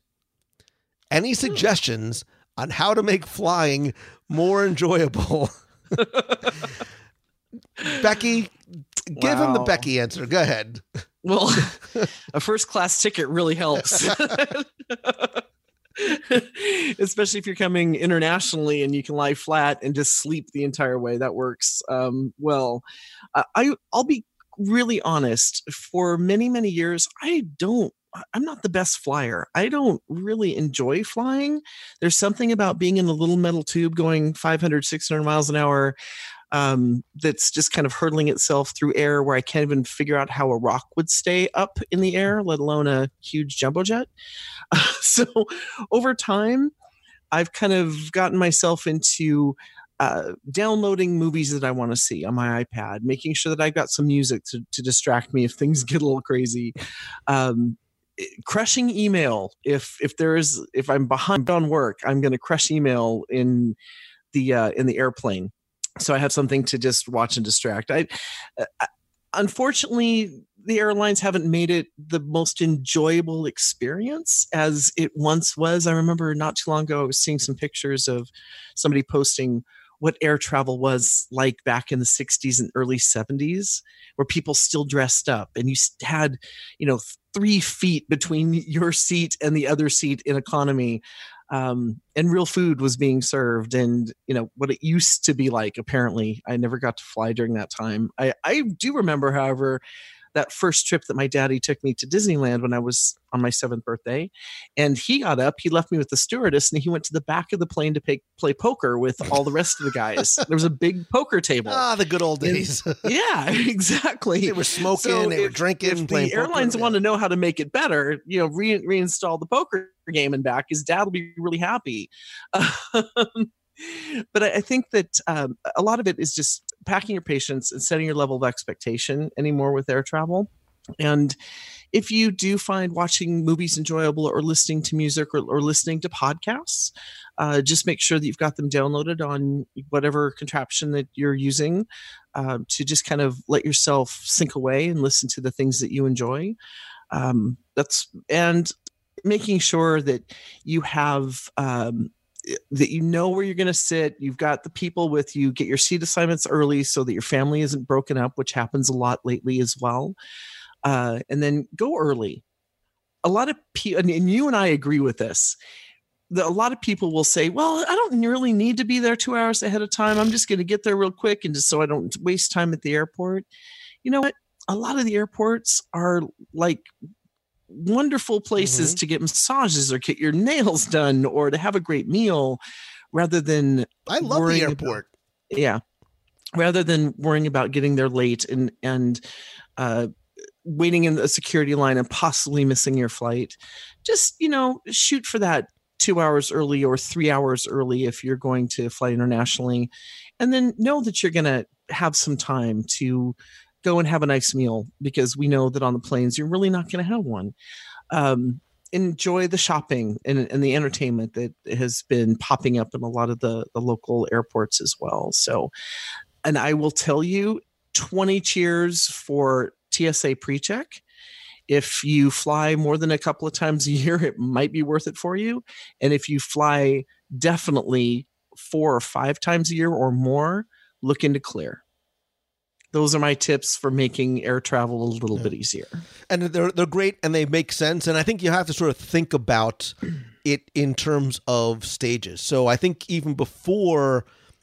Any suggestions on how to make flying more enjoyable? Becky, give him the
Wow.
Becky answer. Go ahead.
Well, a first class ticket really helps. Especially if you're coming internationally and you can lie flat and just sleep the entire way. That works um, well. Uh, I, I'll be really honest. For many, many years, I don't, I'm not the best flyer. I don't really enjoy flying. There's something about being in a little metal tube going five hundred, six hundred miles an hour um, that's just kind of hurtling itself through air where I can't even figure out how a rock would stay up in the air, let alone a huge jumbo jet. So over time, I've kind of gotten myself into uh, downloading movies that I want to see on my iPad, making sure that I've got some music to, to distract me if things get a little crazy. Um, crushing email. If if there is if I'm behind on work, I'm going to crush email in the uh, in the airplane, so I have something to just watch and distract. I, I unfortunately, the airlines haven't made it the most enjoyable experience as it once was. I remember not too long ago, I was seeing some pictures of somebody posting what air travel was like back in the sixties and early seventies, where people still dressed up and you had, you know, three feet between your seat and the other seat in economy. Um, and real food was being served, and you know what it used to be like. Apparently, I never got to fly during that time. I, I do remember, however, that first trip that my daddy took me to Disneyland when I was on my seventh birthday, and he got up, he left me with the stewardess, and he went to the back of the plane to pay, play poker with all the rest of the guys. There was a big poker table.
Ah, the good old days.
And, yeah, exactly.
They were smoking,
so
they
if,
were drinking,
if
playing
the airlines
poker,
want
yeah.
to know how to make it better, you know, re- reinstall the poker game and back. His dad will be really happy. Um, but I, I think that um, a lot of it is just packing your patience and setting your level of expectation anymore with air travel. And if you do find watching movies enjoyable or listening to music or, or listening to podcasts, uh, just make sure that you've got them downloaded on whatever contraption that you're using uh, to just kind of let yourself sink away and listen to the things that you enjoy. Um, that's and making sure that you have um, that you know where you're going to sit. You've got the people with you. Get your seat assignments early so that your family isn't broken up, which happens a lot lately as well. Uh, and then go early. A lot of people, and you and I agree with this, that a lot of people will say, well, I don't really need to be there two hours ahead of time. I'm just going to get there real quick and just so I don't waste time at the airport. You know what? A lot of the airports are like wonderful places mm-hmm. to get massages or get your nails done or to have a great meal rather than
I love the airport.
About, yeah. Rather than worrying about getting there late and, and, uh, waiting in the security line and possibly missing your flight. Just, you know, shoot for that two hours early or three hours early if you're going to fly internationally. And then know that you're going to have some time to go and have a nice meal, because we know that on the planes, you're really not going to have one. Um, enjoy the shopping and, and the entertainment that has been popping up in a lot of the, the local airports as well. So, and I will tell you, twenty cheers for T S A PreCheck. If you fly more than a couple of times a year, it might be worth it for you. And if you fly definitely four or five times a year or more, look into Clear. Those are my tips for making air travel a little yeah. bit easier.
And they're they're great and they make sense. And I think you have to sort of think about it in terms of stages. So I think even before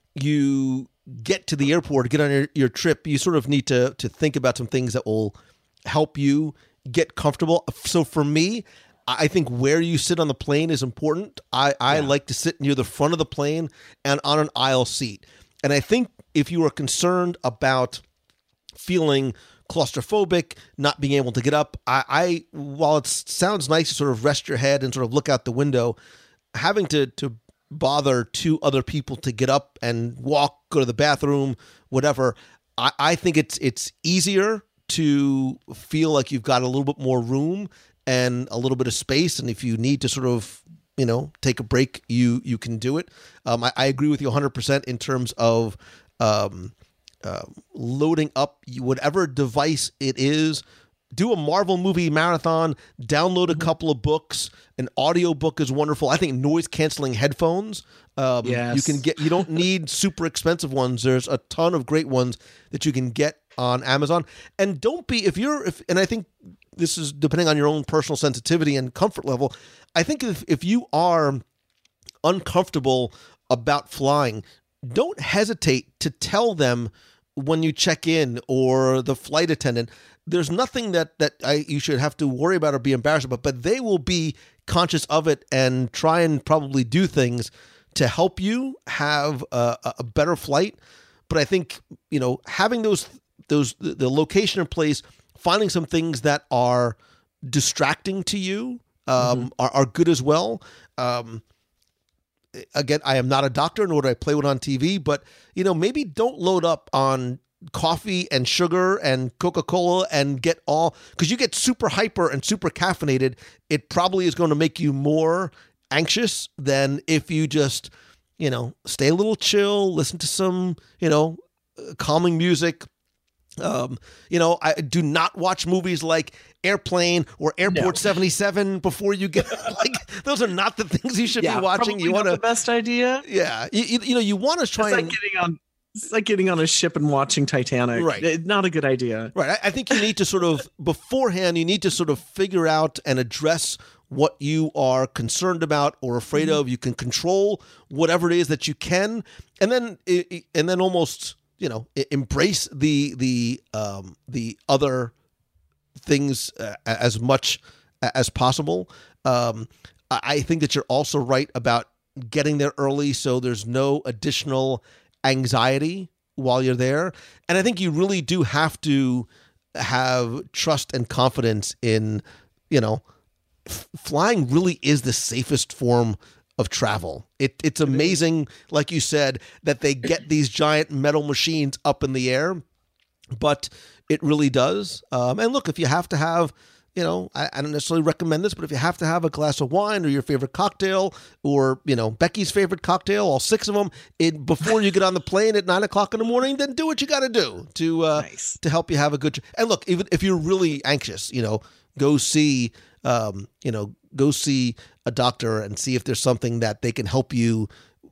you get to the airport, get on your, your trip, you sort of need to to think about some things that will help you get comfortable. So for me, I think where you sit on the plane is important. I, I yeah. like to sit near the front of the plane and on an aisle seat. And I think if you are concerned about feeling claustrophobic, not being able to get up, I, I while it sounds nice to sort of rest your head and sort of look out the window, having to to bother two other people to get up and walk, go to the bathroom, whatever. I, I think it's it's easier to feel like you've got a little bit more room and a little bit of space. And if you need to sort of, you know, take a break, you you can do it. Um, I, I agree with you one hundred percent in terms of um, uh, loading up whatever device it is. Do a Marvel movie marathon, download a couple of books. An audio book is wonderful. I think noise canceling headphones. Um,
yes.
You can get, you don't need super expensive ones. There's a ton of great ones that you can get on Amazon. And don't be, if you're, if, and I think this is depending on your own personal sensitivity and comfort level. I think if, if you are uncomfortable about flying, don't hesitate to tell them when you check in or the flight attendant. There's nothing that that I you should have to worry about or be embarrassed about, but they will be conscious of it and try and probably do things to help you have a, a better flight. But I think, you know, having those those the location in place, finding some things that are distracting to you um, mm-hmm. are, are good as well. Um, again, I am not a doctor, nor do I play one on T V, but, you know, maybe don't load up on coffee and sugar and Coca-Cola and get all, because you get super hyper and super caffeinated. It probably is going to make you more anxious than if you just, you know, stay a little chill, listen to some, you know, calming music. Um, you know, I do not watch movies like Airplane or Airport no. seventy-seven before you get, like, those are not the things you should
yeah,
be watching. You want
the best idea.
Yeah. You, you, you know, you want to try
it's
and
like getting on, it's like getting on a ship and watching Titanic.
Right.
Not a good idea.
Right. I, I think you need to sort of beforehand, you need to sort of figure out and address what you are concerned about or afraid mm-hmm. of. You can control whatever it is that you can, and then, and then almost, you know, embrace the the um, the other things uh, as much as possible. Um, I think that you're also right about getting there early, so there's no additional anxiety while you're there. And I think you really do have to have trust and confidence in, you know, f- flying really is the safest form of travel. It, it's amazing, like you said, that they get these giant metal machines up in the air, but it really does. Um, and look, if you have to have, you know, I, I don't necessarily recommend this, but if you have to have a glass of wine or your favorite cocktail or, you know, Becky's favorite cocktail, all six of them, it, before you get on the plane at nine o'clock in the morning, then do what you got to do to uh, nice. to help you have a good. And look, even if you're really anxious, you know, go see, um, you know, go see a doctor and see if there's something that they can help you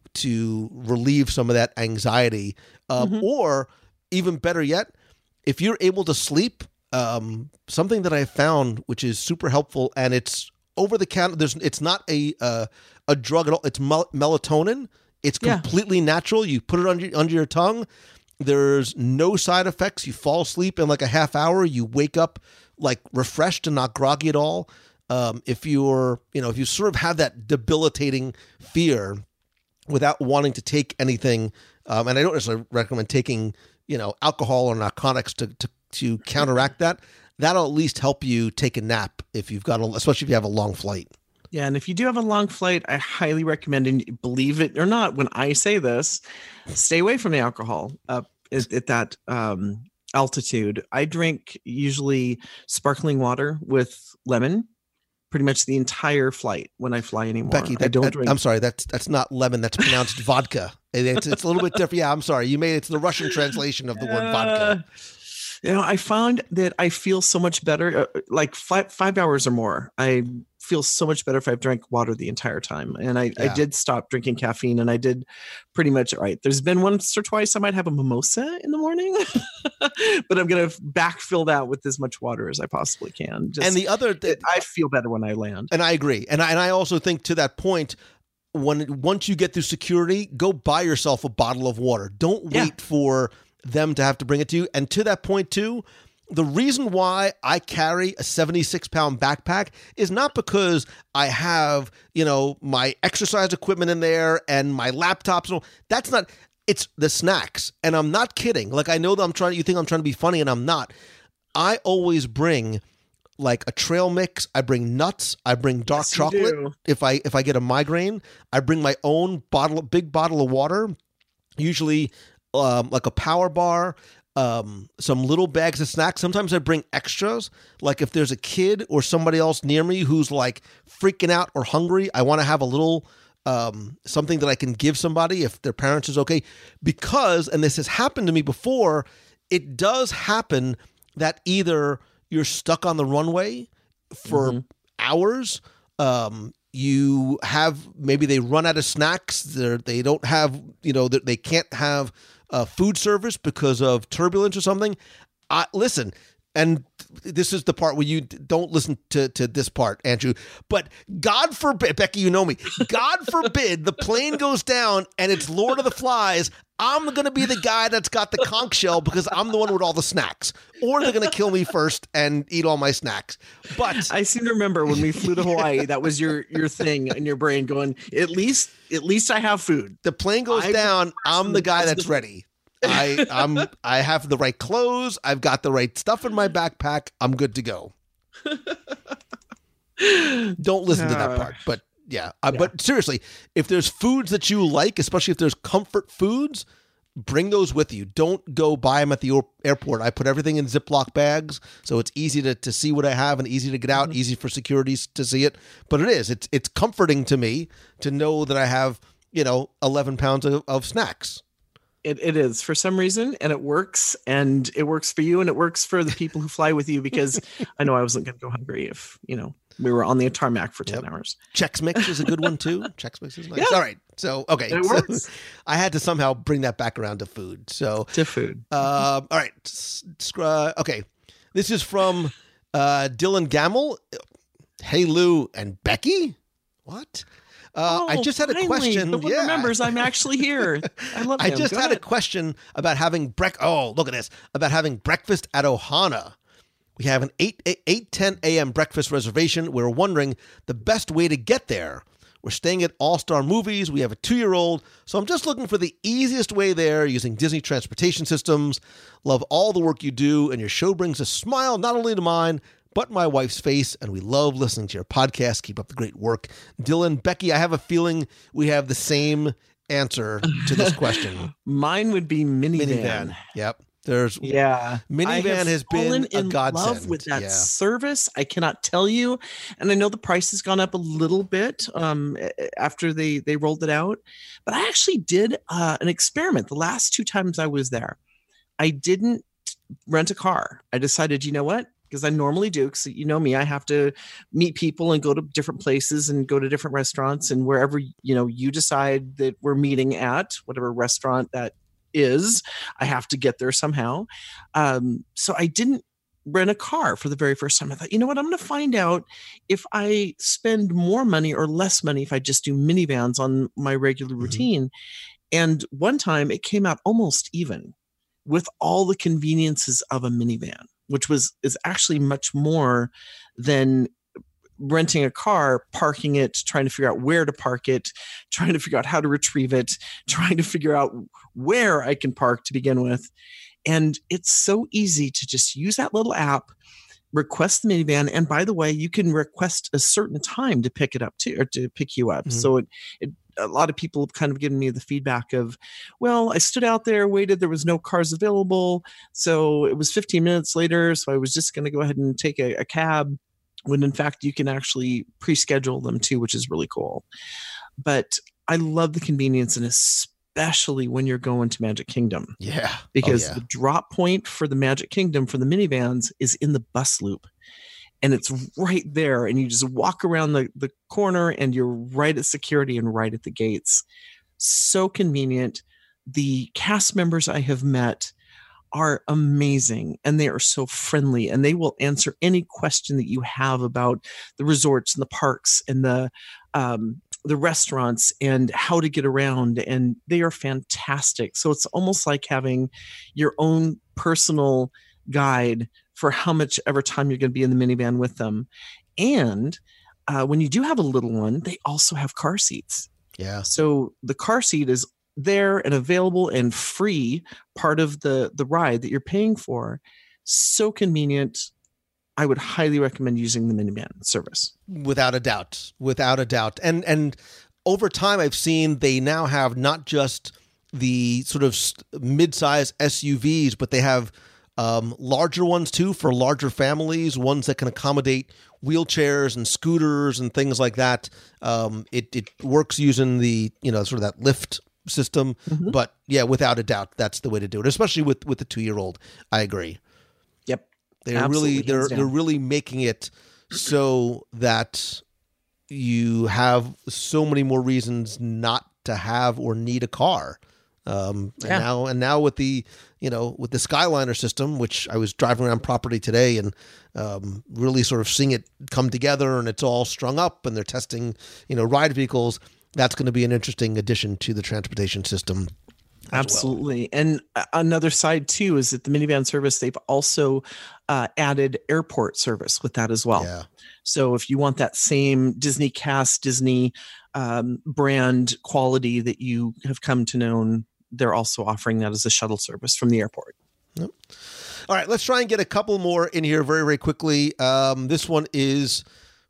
to relieve some of that anxiety. Um, mm-hmm. Or even better yet, if you're able to sleep, um, something that I found, which is super helpful, and it's over the counter. There's, it's not a uh, a drug at all. It's mel- melatonin. It's completely yeah. natural. You put it under under your tongue. There's no side effects. You fall asleep in like a half hour. You wake up like refreshed and not groggy at all. Um, if you're, you know, if you sort of have that debilitating fear without wanting to take anything, um, and I don't necessarily recommend taking, you know, alcohol or narcotics to, to, to counteract that, that'll at least help you take a nap if you've got a, especially if you have a long flight.
Yeah. And if you do have a long flight, I highly recommend, and believe it or not, when I say this, stay away from the alcohol uh, at, at that um, altitude. I drink usually sparkling water with lemon pretty much the entire flight when I fly anymore.
Becky, that,
I don't
that,
drink.
I'm sorry, that's that's not lemon. That's pronounced vodka. It's it's a little bit different. Yeah, I'm sorry. You made it's the Russian translation of the word vodka.
Uh, you know, I found that I feel so much better. Uh, like five five hours or more, I feel so much better if I've drank water the entire time. And I, yeah. I did stop drinking caffeine, and I did pretty much all right. There's been once or twice I might have a mimosa in the morning, but I'm going to backfill that with as much water as I possibly can. Just,
and the other, th-
I feel better when I land.
And I agree. And I, and I also think to that point, when once you get through security, go buy yourself a bottle of water. Don't wait yeah. for them to have to bring it to you. And to that point too, the reason why I carry a seventy-six pound backpack is not because I have, you know, my exercise equipment in there and my laptops. And all. That's not, it's the snacks. And I'm not kidding. Like, I know that I'm trying, you think I'm trying to be funny, and I'm not. I always bring like a trail mix. I bring nuts. I bring dark yes, chocolate. If I, if I get a migraine, I bring my own bottle, big bottle of water, usually um, like a power bar. Um, some little bags of snacks. Sometimes I bring extras. Like if there's a kid or somebody else near me who's like freaking out or hungry, I want to have a little um, something that I can give somebody if their parents is okay. Because, and this has happened to me before, it does happen that either you're stuck on the runway for mm-hmm. hours. Um, you have, maybe they run out of snacks. They're, they don't have, you know, they can't have Uh, food service because of turbulence or something. I, listen, and this is the part where you don't listen to, to this part, Andrew, but God forbid, Becky, you know me, God forbid the plane goes down and it's Lord of the Flies. I'm going to be the guy that's got the conch shell because I'm the one with all the snacks, or they're going to kill me first and eat all my snacks. But
I seem to remember when we flew to Hawaii, that was your, your thing in your brain going, at least, at least I have food.
The plane goes I'm down. I'm the guy that's ready. I, I'm, I have the right clothes. I've got the right stuff in my backpack. I'm good to go. Don't listen to that part, but yeah. Uh, but seriously, if there's foods that you like, especially if there's comfort foods, bring those with you. Don't go buy them at the or- airport. I put everything in Ziploc bags, so it's easy to, to see what I have and easy to get out, mm-hmm. easy for security to see it. But it is. It's it's comforting to me to know that I have, you know, eleven pounds of, of snacks.
It it is for some reason, and it works, and it works for you, and it works for the people who fly with you, because I know I wasn't going to go hungry if, you know, we were on the tarmac for ten yep. hours.
Chex Mix is a good one too. Chex Mix is nice. Yeah. All right. So, okay.
It
so
works.
I had to somehow bring that back around to food. So
to food.
Uh, all right. Uh, okay. This is from uh, Dylan Gamble. Hey, Lou and Becky. What? Uh,
oh,
I just had a
finally,
question.
Someone
yeah.
remembers I'm actually here. I love
I
him.
just
Go
had
ahead.
a question about having brec. Oh, look at this. About having breakfast at Ohana. We have an eight ten a.m. breakfast reservation. We're wondering the best way to get there. We're staying at All-Star Movies. We have a two-year-old. So I'm just looking for the easiest way there using Disney transportation systems. Love all the work you do, and your show brings a smile not only to mine, but my wife's face, and we love listening to your podcast. Keep up the great work. Dylan, Becky, I have a feeling we have the same answer to this question.
Mine would be minivan.
Minivan. Yep. There's
yeah.
Minivan has been a
in
godsend.
Love with that
yeah.
service. I cannot tell you, and I know the price has gone up a little bit um, after they they rolled it out. But I actually did uh, an experiment the last two times I was there. I didn't rent a car. I decided, you know what? Because I normally do, because you know me, I have to meet people and go to different places and go to different restaurants, and wherever you know you decide that we're meeting at, whatever restaurant that is, I have to get there somehow. Um, so I didn't rent a car for the very first time. I thought, you know what, I'm going to find out if I spend more money or less money if I just do minivans on my regular routine. Mm-hmm. And one time it came out almost even with all the conveniences of a minivan, which was is actually much more than renting a car, parking it, trying to figure out where to park it, trying to figure out how to retrieve it, trying to figure out where I can park to begin with. And it's so easy to just use that little app, request the minivan. And by the way, you can request a certain time to pick it up too, or to pick you up. Mm-hmm. So it, it, a lot of people have kind of given me the feedback of, well, I stood out there, waited, there was no cars available. So it was fifteen minutes later. So I was just going to go ahead and take a, a cab, when in fact you can actually pre-schedule them too, which is really cool. But I love the convenience, and especially when you're going to Magic Kingdom.
Yeah.
Because
oh, yeah.
the drop point for the Magic Kingdom for the minivans is in the bus loop. And it's right there. And you just walk around the, the corner and you're right at security and right at the gates. So convenient. The cast members I have met are amazing, and they are so friendly, and they will answer any question that you have about the resorts and the parks and the um, the restaurants and how to get around, and they are fantastic. So it's almost like having your own personal guide for how much ever time you're going to be in the minivan with them. And uh, when you do have a little one, they also have car seats.
Yeah.
So the car seat is there and available and free, part of the the ride that you're paying for. So convenient. I would highly recommend using the minivan service.
Without a doubt. Without a doubt. And and over time, I've seen they now have not just the sort of mid-size S U Vs, but they have um, larger ones too for larger families, ones that can accommodate wheelchairs and scooters and things like that. Um, it, it works using the, you know, sort of that lift system. Mm-hmm. But yeah, without a doubt, that's the way to do it, especially with, with the two-year-old. I agree.
Yep.
They're
Absolutely,
really they're they're really making it so that you have so many more reasons not to have or need a car. Um,
yeah.
and now and now with the you know with the Skyliner system, which I was driving around property today and um, really sort of seeing it come together, and it's all strung up, and they're testing you know ride vehicles. That's going to be an interesting addition to the transportation system.
Absolutely. Well. And another side too is that the minivan service, they've also uh, added airport service with that as well.
Yeah.
So if you want that same Disney cast, Disney um, brand quality that you have come to know, they're also offering that as a shuttle service from the airport.
Yep. All right, let's try and get a couple more in here very, very quickly. Um, this one is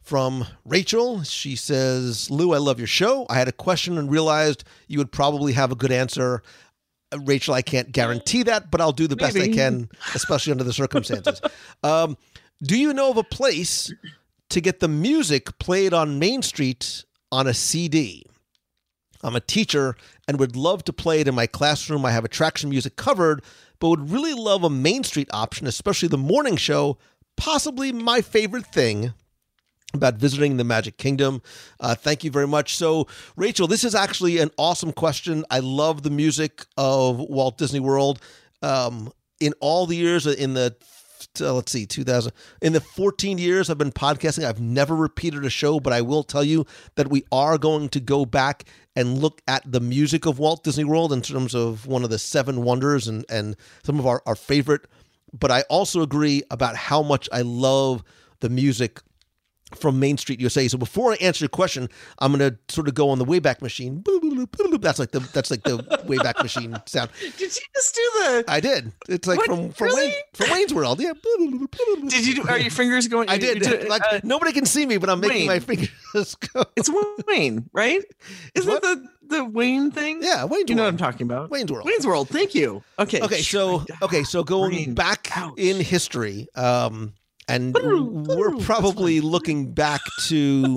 from Rachel. She says, Lou, I love your show. I had a question and realized you would probably have a good answer. Uh, Rachel, I can't guarantee that, but I'll do the best I
Maybe.
can, especially under the circumstances. um, do you know of a place to get the music played on Main Street on a C D? I'm a teacher and would love to play it in my classroom. I have attraction music covered, but would really love a Main Street option, especially the morning show, possibly my favorite thing about visiting the Magic Kingdom. Uh, thank you very much. So, Rachel, this is actually an awesome question. I love the music of Walt Disney World. Um, in all the years, in the Uh, let's see, two thousand. In the fourteen years I've been podcasting, I've never repeated a show, but I will tell you that we are going to go back and look at the music of Walt Disney World in terms of one of the seven wonders and, and some of our, our favorite. But I also agree about how much I love the music from Main Street U S A. So before I answer your question, I'm going to sort of go on the Wayback Machine. That's like the that's like the Wayback Machine sound.
Did you just do the?
I did. It's like
What?
from from,
Really?
Wayne, from Wayne's World. Yeah.
Did you? Do, are your fingers going?
I
you-
did.
you did-
Like
uh,
nobody can see me, but I'm making
Wayne.
my fingers go.
it's Wayne, right? Isn't
What?
it the the Wayne thing?
Yeah, Wayne's
You know what I'm
World.
talking about?
Wayne's World.
Wayne's World. Thank you. Okay.
Okay, so okay, so going
Brain.
back
Ouch.
in history, um, and
Boo,
we're
boo.
probably looking back to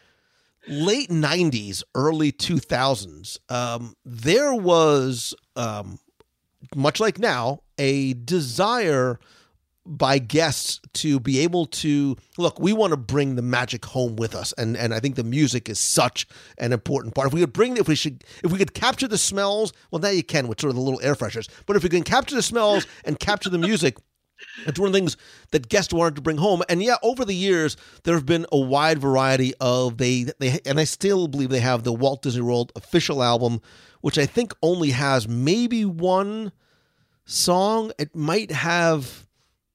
late nineties, early two thousands. Um, there was, um, much like now, a desire by guests to be able to look, we want to bring the magic home with us, and and I think the music is such an important part. If we could bring, if we should, if we could capture the smells, well, now you can with sort of the little air fresheners. But if we can capture the smells and capture the music, it's one of the things that guests wanted to bring home. And yeah, over the years, there have been a wide variety of they they, and I still believe they have the Walt Disney World official album, which I think only has maybe one song. It might have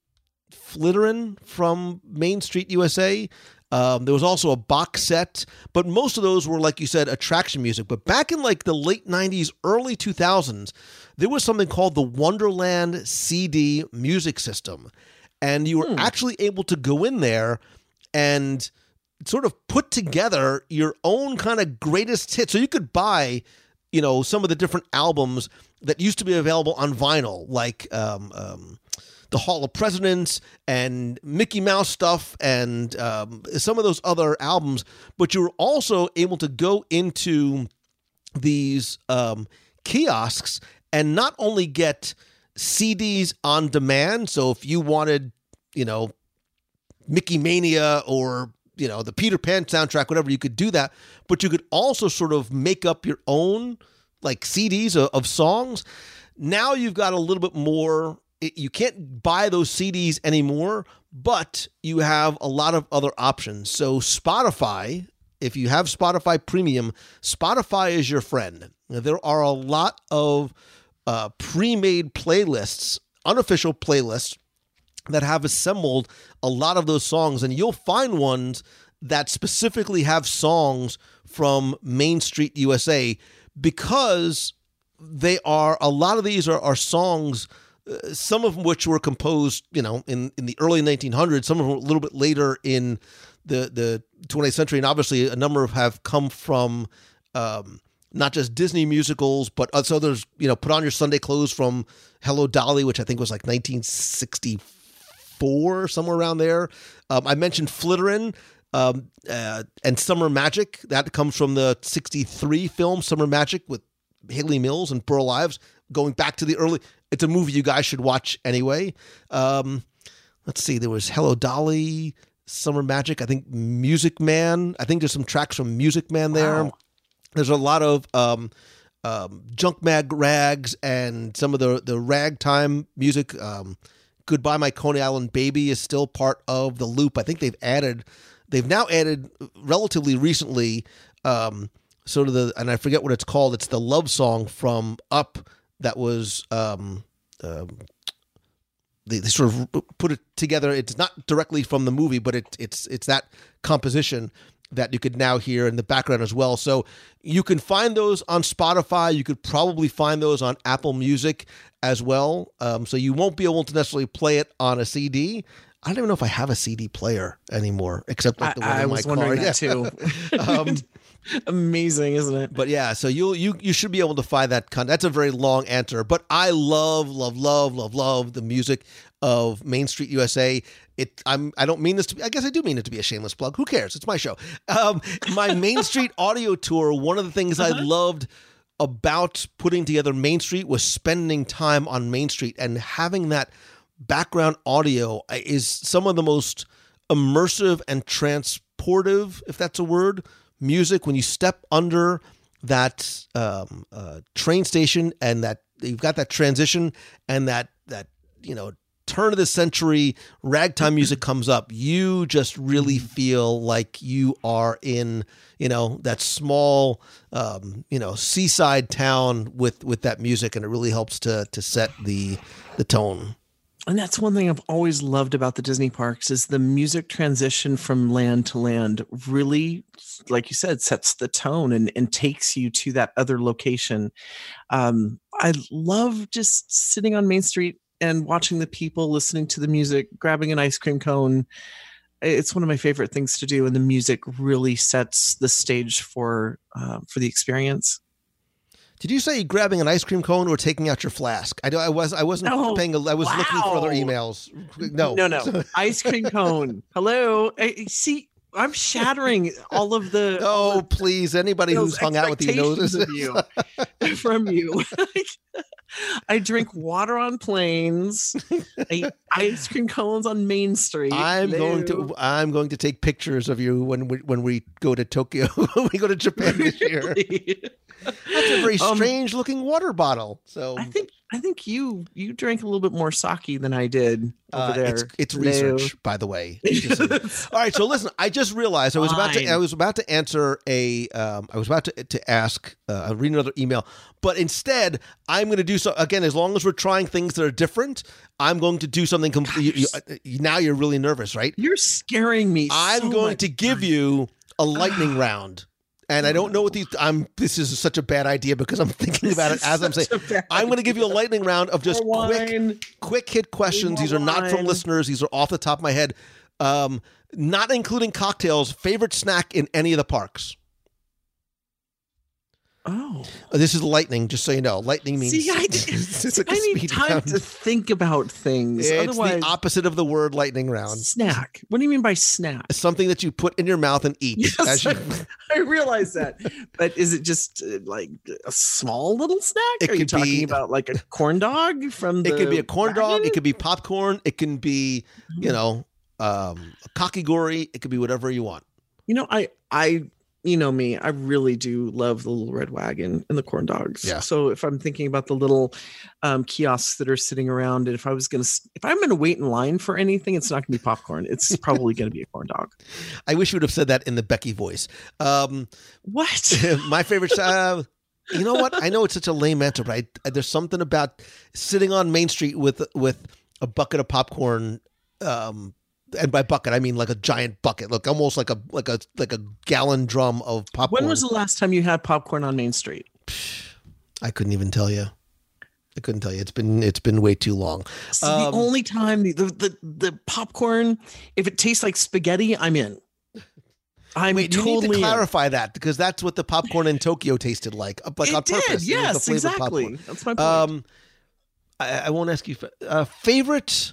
Flitterin' from Main Street U S A. Um, there was also a box set, but most of those were, like you said, attraction music. But back in like the late nineties, early two thousands, there was something called the Wonderland C D music system. And you were
Hmm.
actually able to go in there and sort of put together your own kind of greatest hits. So you could buy, you know, some of the different albums that used to be available on vinyl, like um, um, the Hall of Presidents and Mickey Mouse stuff and um, some of those other albums. But you were also able to go into these um, kiosks and not only get C Ds on demand. So if you wanted, you know, Mickey Mania or, you know, the Peter Pan soundtrack, whatever, you could do that. But you could also sort of make up your own like C Ds of, of songs. Now you've got a little bit more. It, you can't buy those C Ds anymore, but you have a lot of other options. So Spotify, if you have Spotify Premium, Spotify is your friend. Now, there are a lot of uh, pre-made playlists, unofficial playlists, that have assembled a lot of those songs, and you'll find ones that specifically have songs from Main Street U S A because they are, a lot of these are, are songs, uh, some of which were composed, you know, in, in the early nineteen hundreds, some of them a little bit later in the, the twentieth century, and obviously a number of have come from um, not just Disney musicals, but uh, so there's, you know, Put On Your Sunday Clothes from Hello Dolly, which I think was like nineteen sixty-four, somewhere around there. Um, I mentioned Flitterin' um, uh, and Summer Magic. That comes from the sixty-three film Summer Magic with Haley Mills and Burl Ives, going back to the early. It's a movie you guys should watch anyway. Um, let's see. There was Hello Dolly, Summer Magic. I think Music Man. I think there's some tracks from Music Man there.
Wow.
There's a lot of um, um, Junk Mag Rags and some of the, the ragtime music. Um, Goodbye My Coney Island Baby is still part of the loop. I think they've added, they've now added relatively recently, um, sort of the, and I forget what it's called. It's the love song from Up that was, um, um, they, they sort of put it together. It's not directly from the movie, but it, it's it's that composition that you could now hear in the background as well. So you can find those on Spotify. You could probably find those on Apple Music as well. Um, so you won't be able to necessarily play it on a C D, I don't even know if I have a C D player anymore, except like the one
I,
in
I
my
was
car.
wondering
Yeah.
that too.
um,
Amazing, isn't it?
But yeah, so you you you should be able to find that con- that's a very long answer, but I love love love love love the music of Main Street U S A. It I'm I don't mean this to be, I guess I do mean it to be a shameless plug. Who cares? It's my show. Um, my Main Street audio tour, one of the things uh-huh. I loved about putting together Main Street was spending time on Main Street, and having that background audio is some of the most immersive and transportive, if that's a word, music. When you step under that um, uh, train station and that you've got that transition and that that you know turn of the century ragtime music comes up, you just really feel like you are in you know that small um, you know seaside town with with that music, and it really helps to to set the the tone.
And that's one thing I've always loved about the Disney parks is the music transition from land to land really, like you said, sets the tone and, and takes you to that other location. Um, I love just sitting on Main Street and watching the people, listening to the music, grabbing an ice cream cone. It's one of my favorite things to do, and the music really sets the stage for uh, for the experience.
Did you say grabbing an ice cream cone or taking out your flask? I, I was I wasn't
no.
paying. I was
wow.
looking for other emails. No,
no, no. Ice cream cone. Hello. I, see, I'm shattering all of the.
Oh,
all
please! Anybody who's hung out with you knows
of you, from you. I drink water on planes. I eat ice cream cones on Main Street.
I'm
Hello.
going to I'm going to take pictures of you when we when we go to Tokyo. When we go to Japan this year. That's a very strange um, looking water bottle. So
I think I think you you drank a little bit more sake than I did over
uh,
there.
It's, it's research, by the way. All right, so listen. I just realized I was Fine. about to I was about to answer a um, I was about to to ask uh, I'll read another email, but instead I'm going to do so again. As long as we're trying things that are different, I'm going to do something completely. You, you, now you're really nervous, right?
You're scaring me.
I'm
so
going
much.
to give you a lightning round. And I don't know what these. I'm. This is such a bad idea because I'm thinking
this
about it as I'm saying. I'm going to give you a lightning round of just quick, quick hit questions. These are not from listeners. These are off the top of my head, um, not including cocktails. Favorite snack in any of the parks?
Oh,
this is lightning. Just so you know, lightning means.
See, I,
like
I need time round. to think about things.
It's
Otherwise,
the opposite of the word lightning round.
Snack. What do you mean by snack?
Something that you put in your mouth and eat.
Yes,
as you...
I, I realize that. But is it just uh, like a small little snack?
It
Are you talking
be,
about like a corn dog from the
It could be a corn
wagon?
dog. It could be popcorn. It can be, you know, um, a kakigori. It could be whatever you want.
You know, I, I, you know me, I really do love the little red wagon and the corn dogs.
Yeah.
So if I'm thinking about the little um, kiosks that are sitting around, and if I was going to, if I'm going to wait in line for anything, it's not going to be popcorn. It's probably going to be a corn dog.
I wish you would have said that in the Becky voice. Um,
what?
My favorite. Uh, you know what? I know it's such a lame answer, but I, there's something about sitting on Main Street with with a bucket of popcorn. Um, And by bucket, I mean like a giant bucket, look almost like a like a like a gallon drum of popcorn.
When was the last time you had popcorn on Main Street?
I couldn't even tell you. I couldn't tell you. It's been it's been way too long.
So
um,
the only time the, the the popcorn, if it tastes like spaghetti, I'm in. I'm
wait,
totally
you need to
in.
clarify that because that's what the popcorn in Tokyo tasted like, like
it
on
did,
purpose.
Yes,
it was the
exactly.
popcorn.
That's my point.
Um, I, I won't ask you uh, favorite.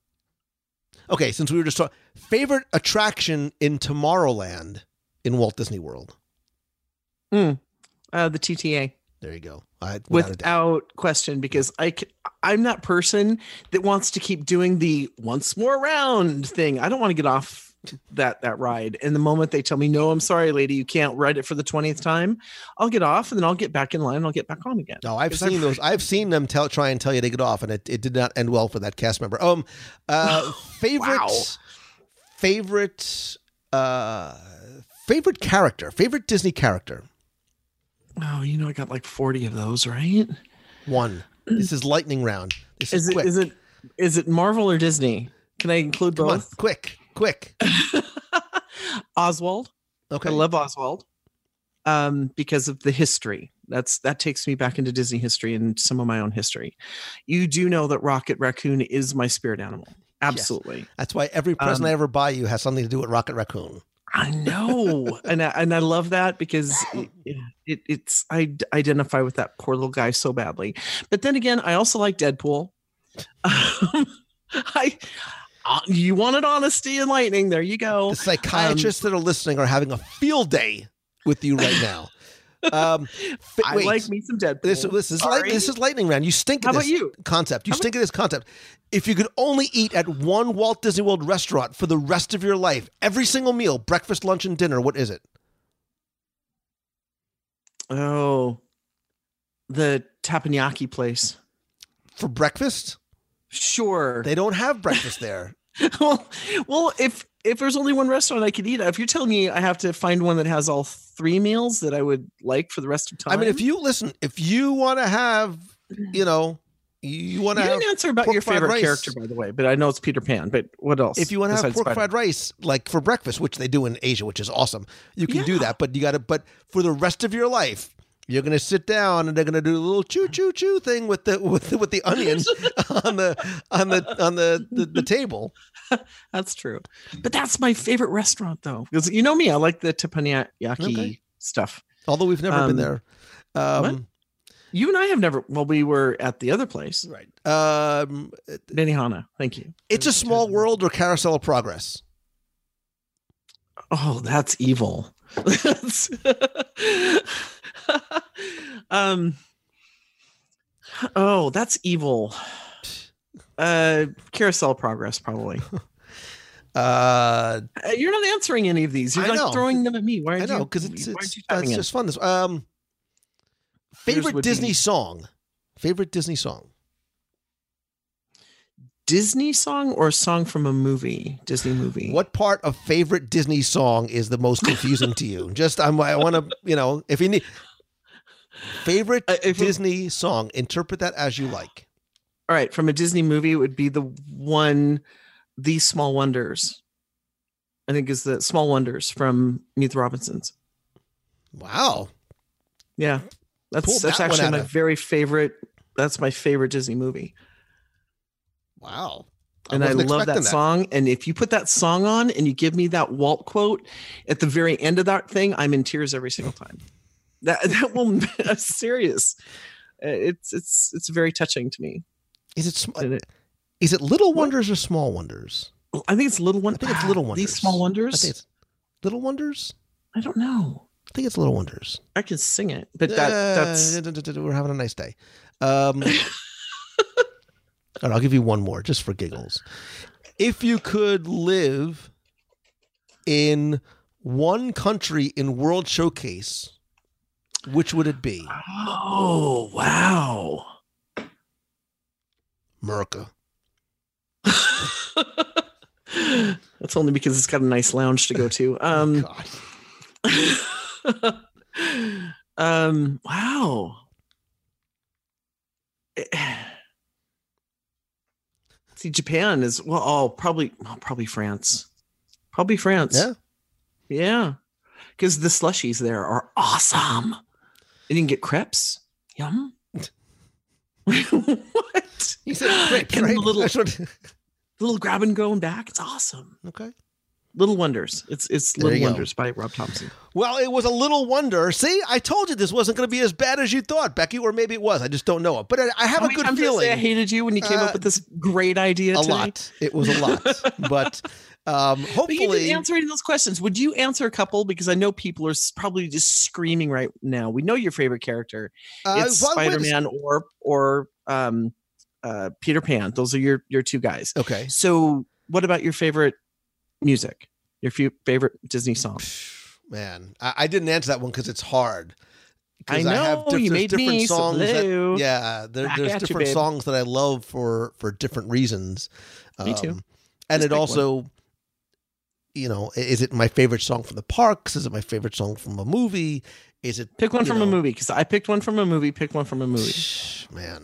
Okay, since we were just talking, favorite attraction in Tomorrowland in Walt Disney World?
Mm, uh, the T T A.
There you go. I,
without,
without
question, because I, I'm that person that wants to keep doing the once more round thing. I don't want to get off that that ride. And the moment they tell me, no, I'm sorry, lady, you can't ride it for the twentieth time, I'll get off and then I'll get back in line and I'll get back on again.
No, I've seen those. I've seen them tell try and tell you to get off, and it, it did not end well for that cast member. Um, uh, favorite,
wow.
favorite, uh, favorite character, favorite Disney character.
Oh, you know, I got like forty of those, right?
One. This is lightning round. This is,
is it
quick.
is it is it Marvel or Disney? Can I include
Come
both?
on, quick, quick.
Oswald.
Okay.
I love Oswald. Um, because of the history. That's that takes me back into Disney history and some of my own history. You do know that Rocket Raccoon is my spirit animal. Absolutely.
Yes. That's why every present
Um,
I ever buy you has something to do with Rocket Raccoon.
I know, and I, and I love that because it, it, it's I d- identify with that poor little guy so badly. But then again, I also like Deadpool. Um, I uh, you wanted honesty and lightning. There you go.
The psychiatrists
Um,
that are listening are having a field day with you right now. Um, fi-
I
wait.
like me some Deadpool.
This, this is
Sorry.
light, this is lightning round. You stink at
How
this
about you?
concept. You
How
stink at this concept. If you could only eat at one Walt Disney World restaurant for the rest of your life, every single meal, breakfast, lunch, and dinner, what is it?
Oh, the teppanyaki place.
For breakfast?
Sure.
They don't have breakfast there.
well, well, if if there's only one restaurant I could eat at, if you're telling me I have to find one that has all three meals that I would like for the rest of time,
I mean, if you listen, if you want to have, you know, you want
you
to have
didn't answer about
pork
your
fried
favorite
rice.
character, by the way, but I know it's Peter Pan. But what else?
If you want to have
besides
pork
Spider-Man?
fried rice, like for breakfast, which they do in Asia, which is awesome, you can do
Yeah.
that. But you got to. But for the rest of your life, you're going to sit down and they're going to do a little choo choo choo thing with the with the, with the onion on the on the on the the, the table.
That's true. But that's my favorite restaurant, though, because you know me, I like the teppanyaki
Okay.
stuff.
Although we've never
Um,
been there. Um,
what? You and I have never. Well, we were at the other place,
Right. Um,
Benihana. Thank you.
it's a small world or Carousel of Progress.
Oh, that's evil. That's- um. Oh, that's evil. Uh, Carousel of Progress, probably.
Uh,
Uh, You're not answering any of these. You're
I
like
know.
throwing them at me. Why?
I
Are
know
you,
because it's
why
it's,
aren't you
uh,
typing
it's
in?
just fun. This um, favorite
would
Disney
be-
song. Favorite Disney song.
Disney song or a song from a movie? Disney movie.
What part of favorite Disney song is the most confusing to you? Just I'm, I want to, you know, if you need favorite
Uh, if-
Disney song, interpret that as you like.
All right, from a Disney movie, it would be the one, "The Small Wonders." I think is the Small Wonders from Meet the Robinsons.
Wow.
Yeah, that's
Pull
that's
that one
actually
out
my
of-
very favorite. That's my favorite Disney movie,
Wow.
and I
wasn't
love that,
expecting
song. And if you put that song on and you give me that Walt quote at the very end of that thing, I'm in tears every single time. That that will. I'm serious. Uh, It's it's it's very touching to me.
Is it, sm-
And it-
is it Little Wonders or Small Wonders?
I think it's Little One.
I think it's Little Wonders.
These Small Wonders.
I think it's Little Wonders.
I don't know.
I think it's Little Wonders.
I can sing it, but that that's
Uh, we're having a nice day. Um, all right, I'll give you one more just for giggles. If you could live in one country in World Showcase, which would it be?
oh wow.
America.
That's only because it's got a nice lounge to go to. Um,
God.
um wow. See, Japan is well, oh, probably well, probably France. Probably France.
Yeah.
Yeah. Because the slushies there are awesome. And you can get crepes. Yum. What?
You said grapes,
And
right?
the little,
That's what-
little grab and go and back. It's awesome.
okay.
Little Wonders. It's it's
There
Little
you go.
Wonders by Rob Thompson.
Well, it was a little wonder. See, I told you this wasn't going to be as bad as you thought, Becky, or maybe it was. I just don't know it. But I, I have
How
a
many
good
times did I say
feeling.
I hated you when you came
Uh,
up with this great idea.
a
today?
lot. It was a lot. But um,
But you
hopefully,
didn't answer any of those questions. Would you answer a couple? Because I know people are s- probably just screaming right now. We know your favorite character.
uh,
It's
well, wait a
Spider-Man or or um, uh, Peter Pan. Those are your your two guys.
Okay.
So, what about your favorite music? Your few favorite Disney song?
Man, I, I didn't answer that one because it's hard. 'Cause
I
have
know, you
there's
made
different
me, so
songs. that-
hello.
yeah, there,
Back
there's
at you,
different
babe.
songs that I love for for different reasons.
Me too.
Um, and
Just
it
pick
also, you know, i- is it my favorite song from the parks? Is it my favorite song from a movie? Is it
Pick one
you
from a
know,
movie because I picked one from a movie. Pick one from a movie.
Man,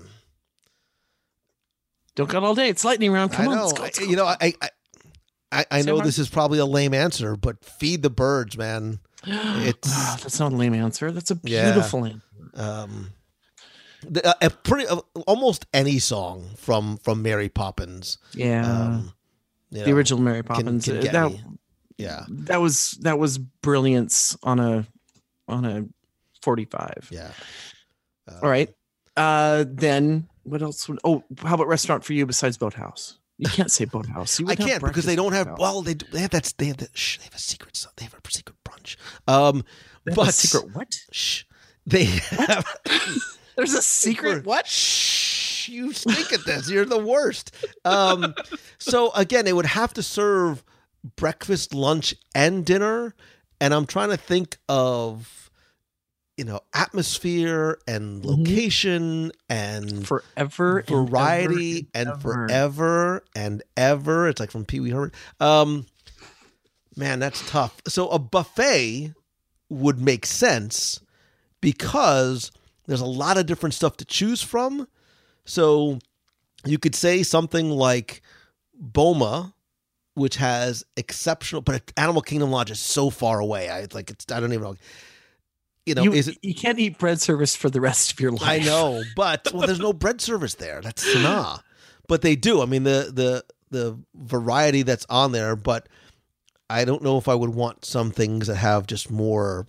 Don't got all day. It's lightning round. Come
I
on,
know.
let's go, let's
I-
go.
you know, I I, I, I
Say
know
what?
this is probably a lame answer, but Feed the Birds, man. It's
Ah, that's not a lame answer. That's a
Yeah.
beautiful answer.
Um, the, uh, a pretty uh, almost any song from from Mary Poppins.
Yeah.
Um, you
the
know,
original Mary
can-
Poppins.
can
uh,
get
that
me. Yeah.
that was that was brilliance on a on a forty-five.
Yeah. Uh,
All right. Uh, then what else? Would, oh, how about restaurant for you besides Boathouse? You can't say Boathouse. You
I
would have
can't because they
breakfast
don't
at
have.
Boathouse.
Well, they do, they have that. They have that. Shh, they have a secret. so- They have a secret brunch. Um,
They have
but
a secret what?
Shh, they have.
There's a secret what?
Shh, you stink at this. You're the worst. Um, so again, they would have to serve breakfast, lunch, and dinner, and I'm trying to think of, you know, atmosphere and location and
Forever, and
variety
ever
and,
ever.
forever and ever. It's like from Pee Wee Herman. Um, man, that's tough. So a buffet would make sense because there's a lot of different stuff to choose from. So you could say something like Boma, which has exceptional, but Animal Kingdom Lodge is so far away. I like it's. I don't even know. You know,
You,
is it?
you can't eat bread service for the rest of your life.
I know, but well, there's no bread service there. That's Sanaa. But they do. I mean, the the the variety that's on there. But I don't know if I would want some things that have just more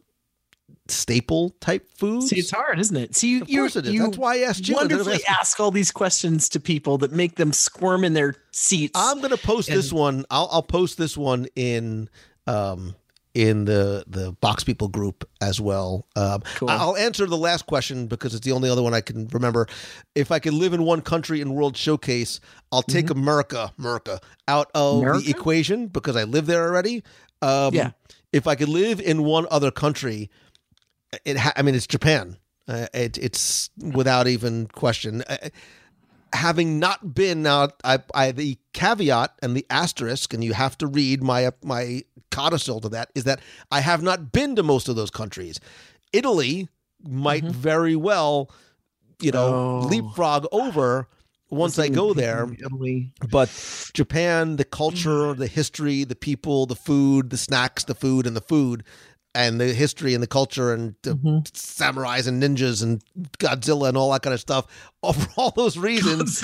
staple type foods.
See, it's hard, isn't it? See, you,
Of course
you,
it is.
you
That's why I asked you. instead of
wonderfully
asking-
ask all these questions to people that make them squirm in their seats.
I'm gonna post
And-
this one. I'll I'll post this one in um in the the Box People group as well. Um,
Cool.
I'll answer the last question because it's the only other one I can remember. If I could live in one country in World Showcase, I'll take America, America out of
America?
the equation because I live there already. Um,
Yeah.
If I could live in one other country, it. Ha- I mean, it's Japan. Uh, it, it's without even question. Uh, having not been now, I, I the caveat and the asterisk, and you have to read my my codicil to that, is that I have not been to most of those countries. Italy might very well, you know,
Oh.
leapfrog over once I go there.
Italy.
But Japan, the culture, the history, the people, the food, the snacks, the food, and the food, and the history and the culture and the samurais and ninjas and Godzilla and all that kind of stuff. Oh, for all those reasons,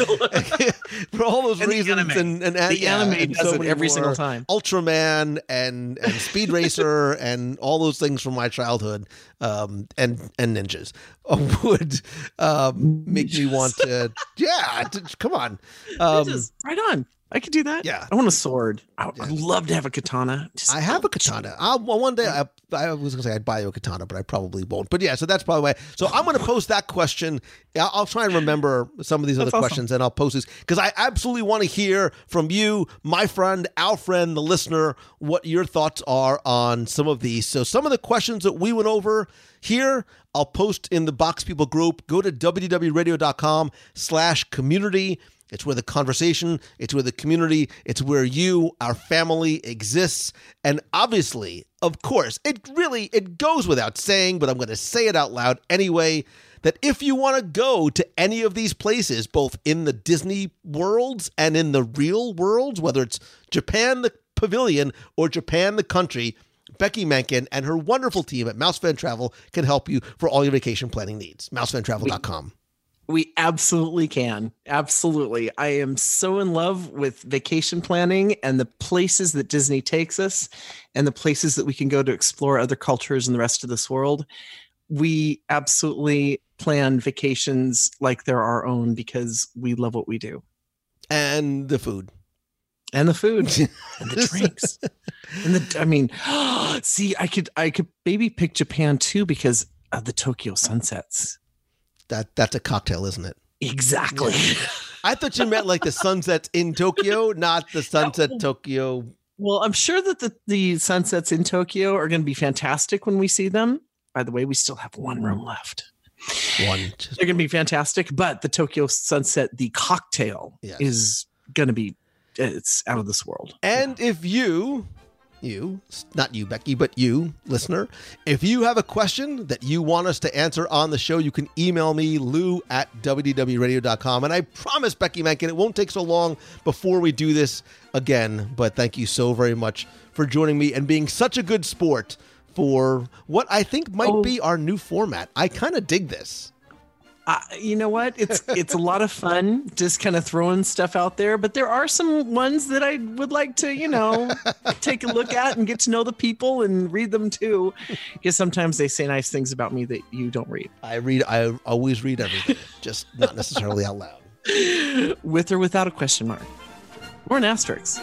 for all those
And the
reasons,
anime.
and, and
The
yeah,
anime
and
does it
many
every
more.
single time.
Ultraman and and Speed Racer and all those things from my childhood, um, and and ninjas would um, make me want to. Yeah, t- come on. Um,
Just right on. I could do that.
Yeah.
I want a sword. I, I'd love to have a katana. Just-
I have a katana. I'll, well, one day I, I was going to say I'd buy you a katana, but I probably won't. But yeah, so that's probably why. So I'm going to post that question. I'll, I'll try and remember some of these other
That's awesome.
questions, and I'll post these because I absolutely want to hear from you, my friend, our friend, the listener, what your thoughts are on some of these. So some of the questions that we went over here, I'll post in the Box People group. Go to w w w radio dot com slash community. It's where the conversation, it's where the community, it's where you, our family exists. And obviously, of course, it really, it goes without saying, but I'm going to say it out loud anyway, that if you want to go to any of these places, both in the Disney worlds and in the real worlds, whether it's Japan, the pavilion, or Japan, the country, Becky Menken and her wonderful team at Mouse Fan Travel can help you for all your vacation planning needs. mouse fan travel dot com.
We absolutely can. Absolutely. I am so in love with vacation planning and the places that Disney takes us and the places that we can go to explore other cultures and the rest of this world. We absolutely plan vacations like they're our own because we love what we do.
And the food.
And the food and the drinks. And the I mean, see, I could I could maybe pick Japan too because of the Tokyo sunsets.
That that's a cocktail, isn't it?
Exactly.
I thought you meant like the sunsets in Tokyo, not the sunset Tokyo.
Well, I'm sure that the, the sunsets in Tokyo are going to be fantastic when we see them. By the way, we still have one room left.
One. Just,
They're going to be fantastic, but the Tokyo sunset, the cocktail,
Yes.
is going to be, it's out of this world.
and if you, you, not you, Becky, but you, listener, if you have a question that you want us to answer on the show, you can email me, lou at w d w radio dot com. And I promise, Becky Menken, it won't take so long before we do this again. But thank you so very much for joining me and being such a good sport for what I think might
Oh.
be our new format. I kind of dig this.
Uh, you know what? It's it's a lot of fun just kind of throwing stuff out there, but there are some ones that I would like to, you know, take a look at and get to know the people and read them too. Because sometimes they say nice things about me that you don't read.
I read. I always read everything, just not necessarily out loud.
With or without a question mark. Or an asterisk.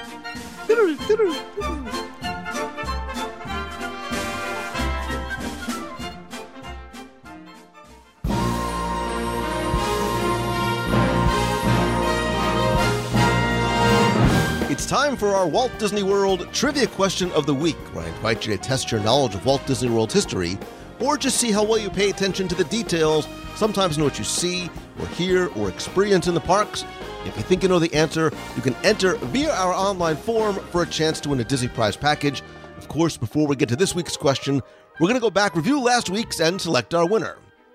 It's time for our Walt Disney World Trivia Question of the Week, where I invite you to test your knowledge of Walt Disney World's history, or just see how well you pay attention to the details, sometimes know what you see, or hear, or experience in the parks. If you think you know the answer, you can enter via our online form for a chance to win a Disney Prize package. Of course, before we get to this week's question, we're going to go back, review last week's, and select our winner.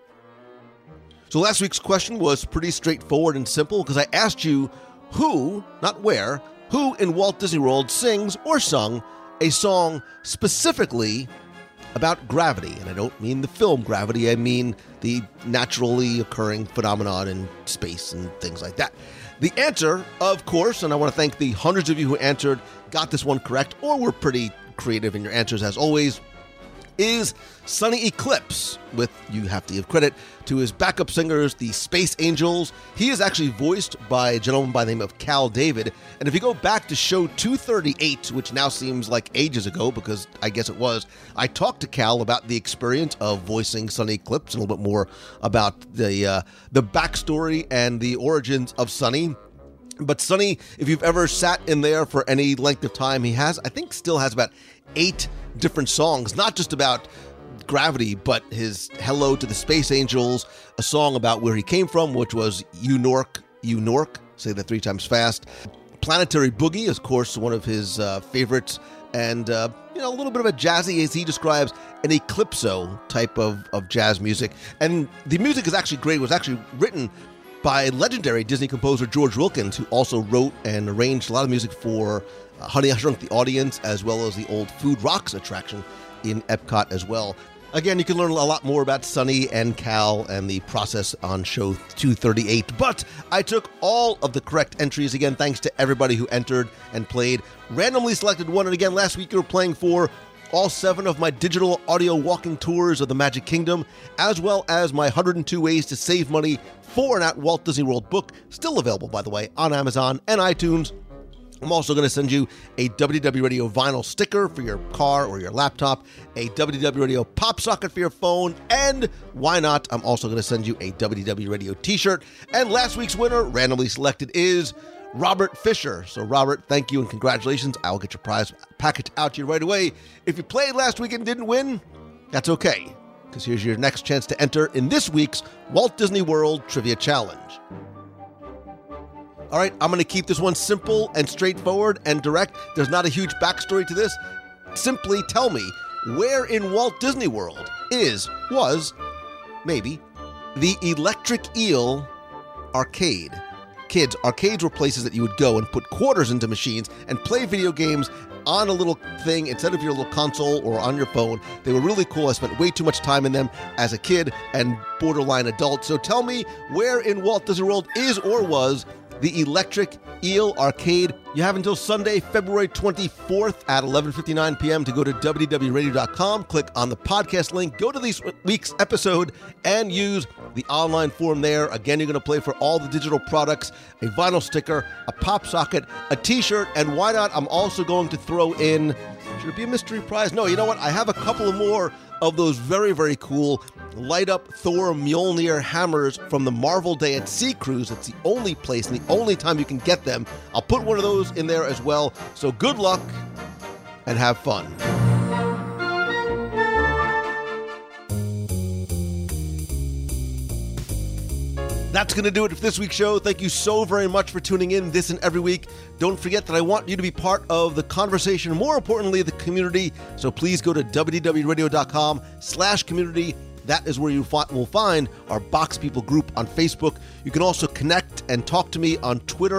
So last week's question was pretty straightforward and simple because I asked you who, not where, who in Walt Disney World sings or sung a song specifically about gravity. And I don't mean the film Gravity, I mean the naturally occurring phenomenon in space and things like that. The answer, of course, and I want to thank the hundreds of you who answered, got this one correct, or were pretty creative in your answers as always, is Sonny Eclipse, with, you have to give credit to his backup singers, the Space Angels. He is actually voiced by a gentleman by the name of Cal David. And if you go back to show two thirty-eight, which now seems like ages ago because I guess it was, I talked to Cal about the experience of voicing Sonny Eclipse and a little bit more about the uh, the backstory and the origins of Sonny. But Sonny, if you've ever sat in there for any length of time, he has, I think still has about eight different songs, not just about gravity, but his Hello to the Space Angels, a song about where he came from, which was You Nork, You Nork, say that three times fast. Planetary Boogie is, of course, one of his uh, favorites, and uh, you know, a little bit of a jazzy, as he describes, an eclipso type of, of jazz music. And the music is actually great. It was actually written by legendary Disney composer George Wilkins, who also wrote and arranged a lot of music for uh, Honey, I Shrunk the Audience, as well as the old Food Rocks attraction in Epcot as well. Again, you can learn a lot more about Sonny and Cal and the process on show two thirty-eight. But I took all of the correct entries. Again, thanks to everybody who entered and played. Randomly selected one. And again, last week you were playing for all seven of my digital audio walking tours of the Magic Kingdom, as well as my one hundred two Ways to Save Money for an at Walt Disney World book, still available, by the way, on Amazon and iTunes. I'm also going to send you a W D W Radio vinyl sticker for your car or your laptop, a W D W Radio pop socket for your phone, and why not, I'm also going to send you a W D W Radio t-shirt. And last week's winner, randomly selected, is Robert Fisher. So Robert, thank you and congratulations. I'll get your prize package out to you right away. If you played last week and didn't win, that's okay, because here's your next chance to enter in this week's Walt Disney World Trivia Challenge. All right, I'm going to keep this one simple and straightforward and direct. There's not a huge backstory to this. Simply tell me, where in Walt Disney World is, was, maybe, the Electric Eel arcade? Kids, arcades were places that you would go and put quarters into machines and play video games on a little thing instead of your little console or on your phone. They were really cool. I spent way too much time in them as a kid and borderline adult. So tell me, where in Walt Disney World is or was the Electric Eel arcade? You have until Sunday, February twenty-fourth at eleven fifty-nine p.m. to go to W D W radio dot com, click on the podcast link, go to this week's episode, and use the online form there. Again, you're going to play for all the digital products, a vinyl sticker, a pop socket, a t-shirt, and why not, I'm also going to throw in, should it be a mystery prize? No, you know what? I have a couple of more of those very, very cool light-up Thor Mjolnir hammers from the Marvel Day at Sea cruise. It's the only place and the only time you can get them. I'll put one of those in there as well. So good luck and have fun. That's going to do it for this week's show. Thank you so very much for tuning in this and every week. Don't forget that I want you to be part of the conversation, more importantly, the community. So please go to W D W radio dot com slash community. That is where you will find our Box People group on Facebook. You can also connect and talk to me on Twitter,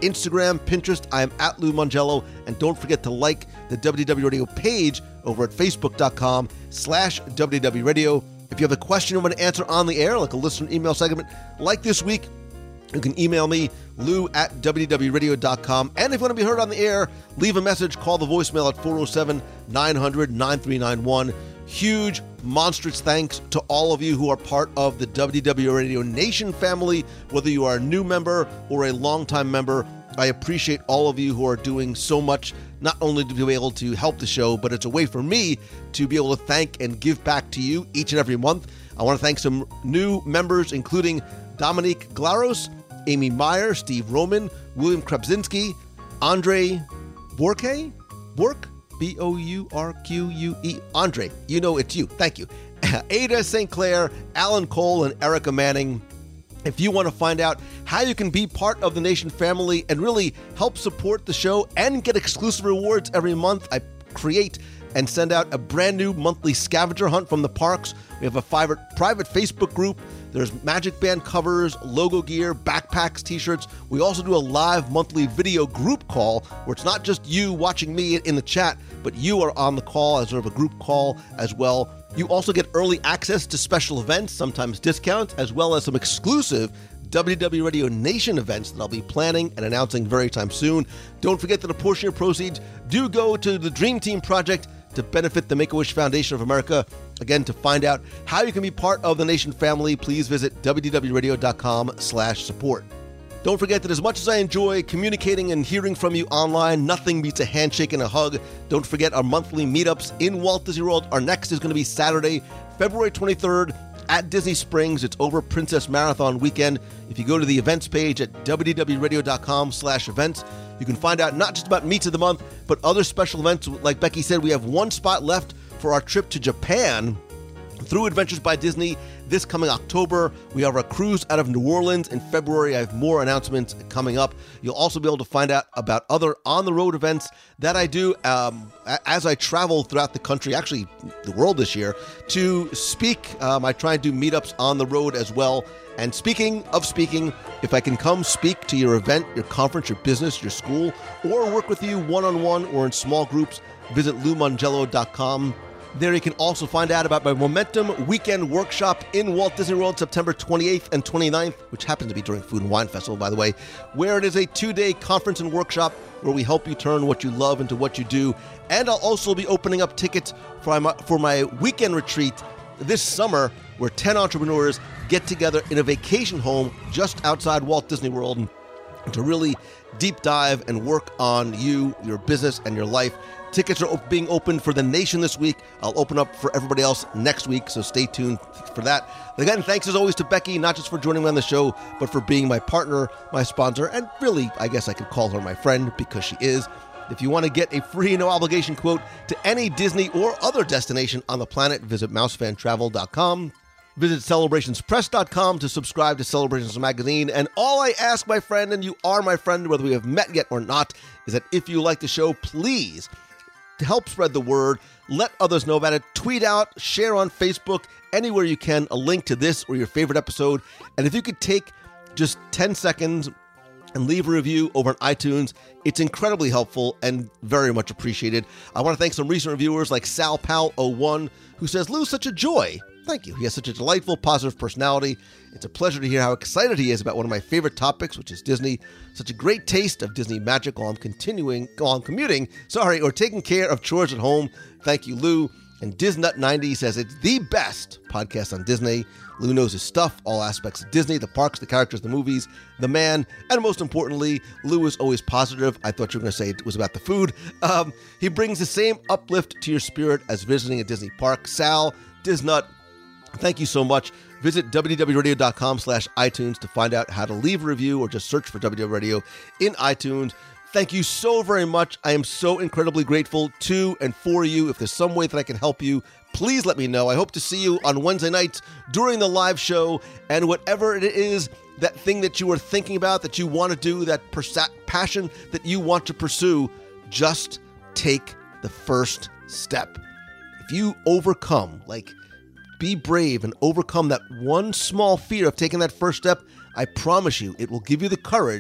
Instagram, Pinterest, I am at Lou Mongello. And don't forget to like the W D W Radio page over at facebook.com slash WDW Radio. If you have a question you want to answer on the air, like a listener email segment like this week, you can email me, lou at w w radio dot com. And if you want to be heard on the air, leave a message, call the voicemail at four oh seven, nine hundred, nine three nine one. Huge, monstrous thanks to all of you who are part of the W D W Radio Nation family, whether you are a new member or a longtime member. I appreciate all of you who are doing so much, not only to be able to help the show, but it's a way for me to be able to thank and give back to you each and every month. I want to thank some new members, including Dominique Glaros, Amy Meyer, Steve Roman, William Krebzinski, Andre Borque, Bork, B O U R Q U E, Andre, you know it's you, thank you. Ada Saint Clair, Alan Cole, and Erica Manning. If you want to find out how you can be part of the Nation family and really help support the show and get exclusive rewards every month, I create and send out a brand new monthly scavenger hunt from the parks. We have a private, private Facebook group. There's Magic Band covers, logo gear, backpacks, t-shirts. We also do a live monthly video group call where it's not just you watching me in the chat, but you are on the call as sort of a group call as well. You also get early access to special events, sometimes discounts, as well as some exclusive W D W Radio Nation events that I'll be planning and announcing very time soon. Don't forget that a portion of proceeds do go to the Dream Team Project to benefit the Make-A-Wish Foundation of America. Again, to find out how you can be part of the Nation family, please visit w d w radio dot com slash support. Don't forget that as much as I enjoy communicating and hearing from you online, nothing beats a handshake and a hug. Don't forget our monthly meetups in Walt Disney World. Our next is going to be Saturday, February twenty-third at Disney Springs. It's over Princess Marathon weekend. If you go to the events page at w d w radio dot com slash events, you can find out not just about Meets of the Month, but other special events. Like Becky said, we have one spot left for our trip to Japan through Adventures by Disney this coming October. We have a cruise out of New Orleans in February. I have more announcements coming up. You'll also be able to find out about other on-the-road events that I do um, as I travel throughout the country, actually the world this year, to speak. Um, I try and do meetups on the road as well. And speaking of speaking, if I can come speak to your event, your conference, your business, your school, or work with you one-on-one or in small groups, visit lou mongello dot com. There you can also find out about my Momentum Weekend Workshop in Walt Disney World, September twenty-eighth and twenty-ninth, which happens to be during Food and Wine Festival, by the way, where it is a two-day conference and workshop where we help you turn what you love into what you do. And I'll also be opening up tickets for my, for my weekend retreat this summer, where ten entrepreneurs get together in a vacation home just outside Walt Disney World to really deep dive and work on you, your business, and your life. Tickets are being opened for the Nation this week. I'll open up for everybody else next week, so stay tuned for that. Again, thanks as always to Becky, not just for joining me on the show, but for being my partner, my sponsor, and really, I guess I could call her my friend because she is. If you want to get a free, no-obligation quote to any Disney or other destination on the planet, visit mouse fan travel dot com. Visit celebrations press dot com to subscribe to Celebrations Magazine. And all I ask, my friend, and you are my friend, whether we have met yet or not, is that if you like the show, please, to help spread the word, let others know about it. Tweet out, share on Facebook, anywhere you can, a link to this or your favorite episode. And if you could take just ten seconds and leave a review over on iTunes, it's incredibly helpful and very much appreciated. I want to thank some recent reviewers like Sal Pal oh one, who says, "Lou's such a joy." Thank you. He has such a delightful, positive personality. It's a pleasure to hear how excited he is about one of my favorite topics, which is Disney. Such a great taste of Disney magic while I'm continuing, while I'm commuting, sorry, or taking care of chores at home. Thank you, Lou. And Disnut ninety says it's the best podcast on Disney. Lou knows his stuff, all aspects of Disney, the parks, the characters, the movies, the man, and most importantly, Lou is always positive. I thought you were going to say it was about the food. Um, he brings the same uplift to your spirit as visiting a Disney park. Sal, Disnut, thank you so much. Visit w w w dot radio dot com slash iTunes to find out how to leave a review or just search for W W Radio in iTunes. Thank you so very much. I am so incredibly grateful to and for you. If there's some way that I can help you, please let me know. I hope to see you on Wednesday nights during the live show. And whatever it is, that thing that you are thinking about, that you want to do, that persa- passion that you want to pursue, just take the first step. If you overcome, like, be brave and overcome that one small fear of taking that first step, I promise you it will give you the courage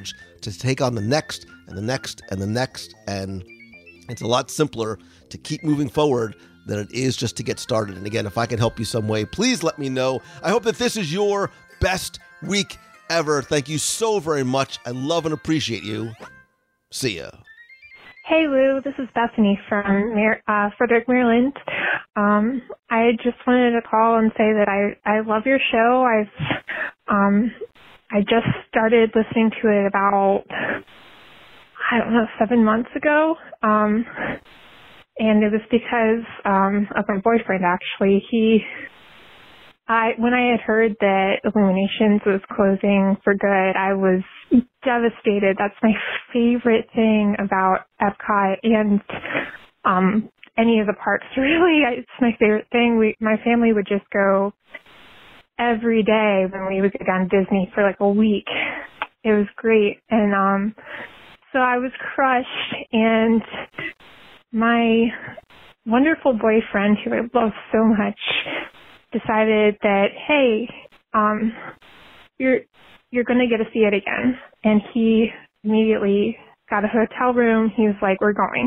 to take on the next and the next and the next. And it's a lot simpler to keep moving forward than it is just to get started. And again, if I can help you some way, please let me know. I hope that this is your best week ever. Thank you so very much. I love and appreciate you. See ya.
Hey, Lou. This is Bethany from Mar- uh, Frederick, Maryland. Um, I just wanted to call and say that I, I love your show. I've um, I just started listening to it about, I don't know, seven months ago. Um, and it was because um, of my boyfriend, actually. He, I when I had heard that Illuminations was closing for good, I was devastated. That's my favorite thing about Epcot and um, any of the parks, really. It's my favorite thing. We, my family would just go every day when we would go down to Disney for like a week. It was great. And um, so I was crushed, and my wonderful boyfriend, who I love so much, decided that, hey, um, you're you're going to get to see it again. And he immediately got a hotel room. He was like, we're going.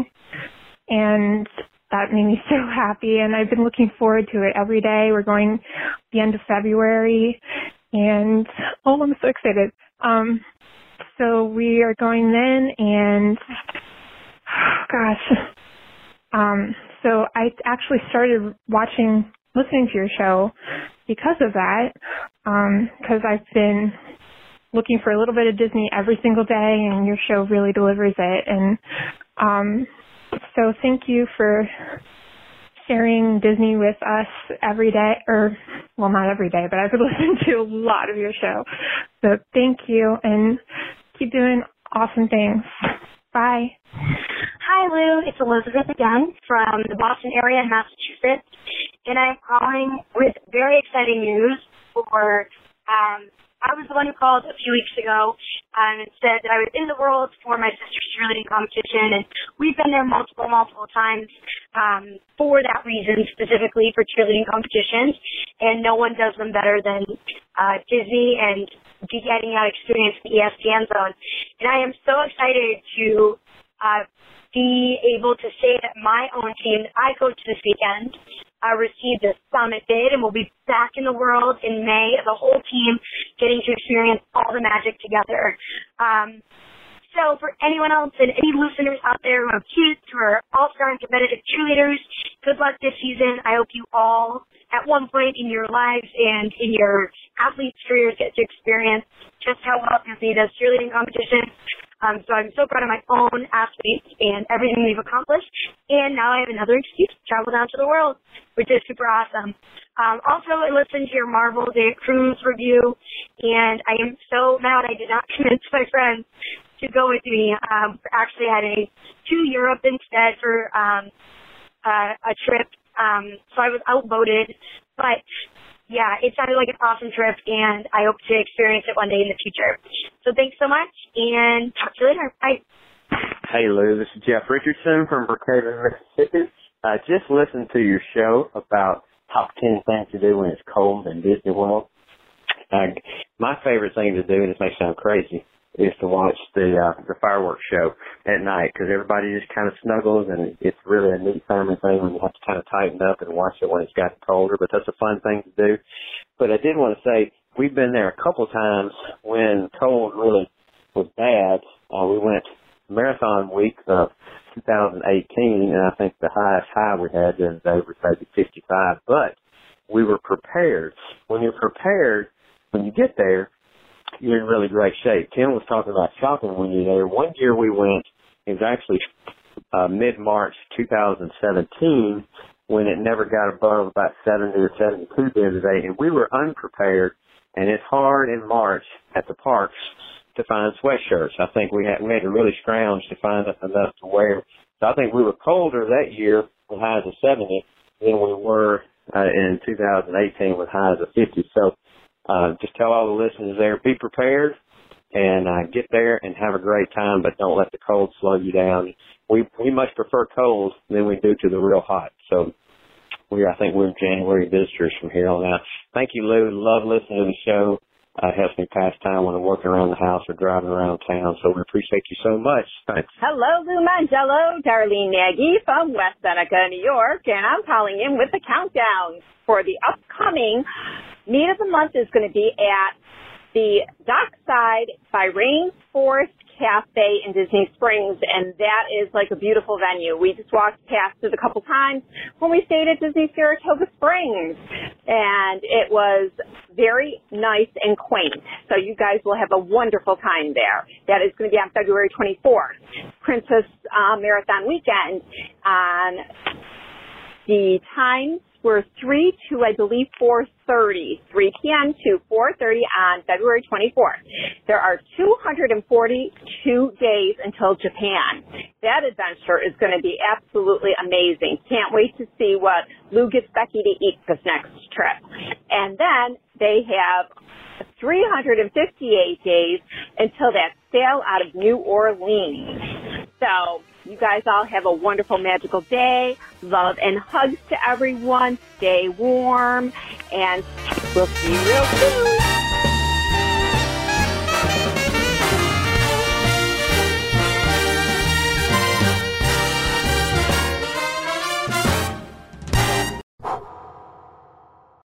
And that made me so happy. And I've been looking forward to it every day. We're going the end of February. And, oh, I'm so excited. Um, so we are going then. And, oh, gosh. Um, so I actually started watching, listening to your show because of that. Um, because I've been looking for a little bit of Disney every single day, and your show really delivers it. And um, so thank you for sharing Disney with us every day, or, well, not every day, but I've listened to a lot of your show. So thank you, and keep doing awesome things. Bye.
Hi, Lou. It's Elizabeth again from the Boston area in Massachusetts, and I'm calling with very exciting news for um, I was the one who called a few weeks ago um, and said that I was in the world for my sister's cheerleading competition, and we've been there multiple, multiple times um, for that reason, specifically for cheerleading competitions, and no one does them better than uh, Disney and getting that experience in the E S P N zone. And I am so excited to uh, be able to say that my own team that I coach this weekend uh, received a summit bid, and we'll be back in the world in May, the whole team getting to experience all the magic together. Um, so for anyone else and any listeners out there who have kids who are all-star and competitive cheerleaders, good luck this season. I hope you all, at one point in your lives and in your athletes' careers, get to experience just how well Disney does cheerleading competitions. Um, so I'm so proud of my own athletes and everything we've accomplished. And now I have another excuse to travel down to the world, which is super awesome. Um, also, I listened to your Marvel Day Cruise review, and I am so mad I did not convince my friends to go with me. Um, actually heading to Europe instead for um, uh, a trip. Um, so I was outvoted, but yeah, it sounded like an awesome trip, and I hope to experience it one day in the future. So thanks so much, and talk to you later. Bye.
Hey, Lou. This is Jeff Richardson from Brookhaven, Mississippi. I just listened to your show about top ten things to do when it's cold in Disney World. Uh, my favorite thing to do, and this may sound crazy, is to watch the uh, the fireworks show at night, because everybody just kind of snuggles, and it's really a neat family thing when you have to kind of tighten up and watch it when it's gotten colder, but that's a fun thing to do. But I did want to say, we've been there a couple times when cold really was bad. Uh, we went marathon week of two thousand eighteen, and I think the highest high we had during the day was maybe fifty-five, but we were prepared. When you're prepared, when you get there, you're in really great shape. Tim was talking about shopping when you're there. One year we went, it was actually uh, mid-March two thousand seventeen, when it never got above about seventy or seventy-two the other day, and we were unprepared, and it's hard in March at the parks to find sweatshirts. I think we had we had to really scrounge to find enough to wear. So I think we were colder that year with highs of seventy than we were uh, in two thousand eighteen with highs of fifty. So Uh, just tell all the listeners there, be prepared and uh, get there and have a great time, but don't let the cold slow you down. We we much prefer cold than we do to the real hot. So we I think we're January visitors from here on out. Thank you, Lou. Love listening to the show. Uh, it helps me pass time when I'm working around the house or driving around town. So we appreciate you so much. Thanks.
Hello, Lou Mangello, Darlene Nagy from West Seneca, New York, and I'm calling in with the countdown for the upcoming Meet of the Month is going to be at the Dockside by Rainforest Cafe in Disney Springs, and that is like a beautiful venue. We just walked past it a couple times when we stayed at Disney Saratoga Springs, and it was very nice and quaint. So you guys will have a wonderful time there. That is going to be on February twenty-fourth, Princess uh, Marathon Weekend. On the times were three to, I believe, four thirty, three p.m. to four thirty on February twenty-fourth. There are two hundred forty-two days until Japan. That adventure is going to be absolutely amazing. Can't wait to see what Lou gets Becky to eat this next trip. And then they have three hundred fifty-eight days until that sail out of New Orleans. So you guys all have a wonderful, magical day. Love and hugs to everyone. Stay warm, and we'll see you real soon.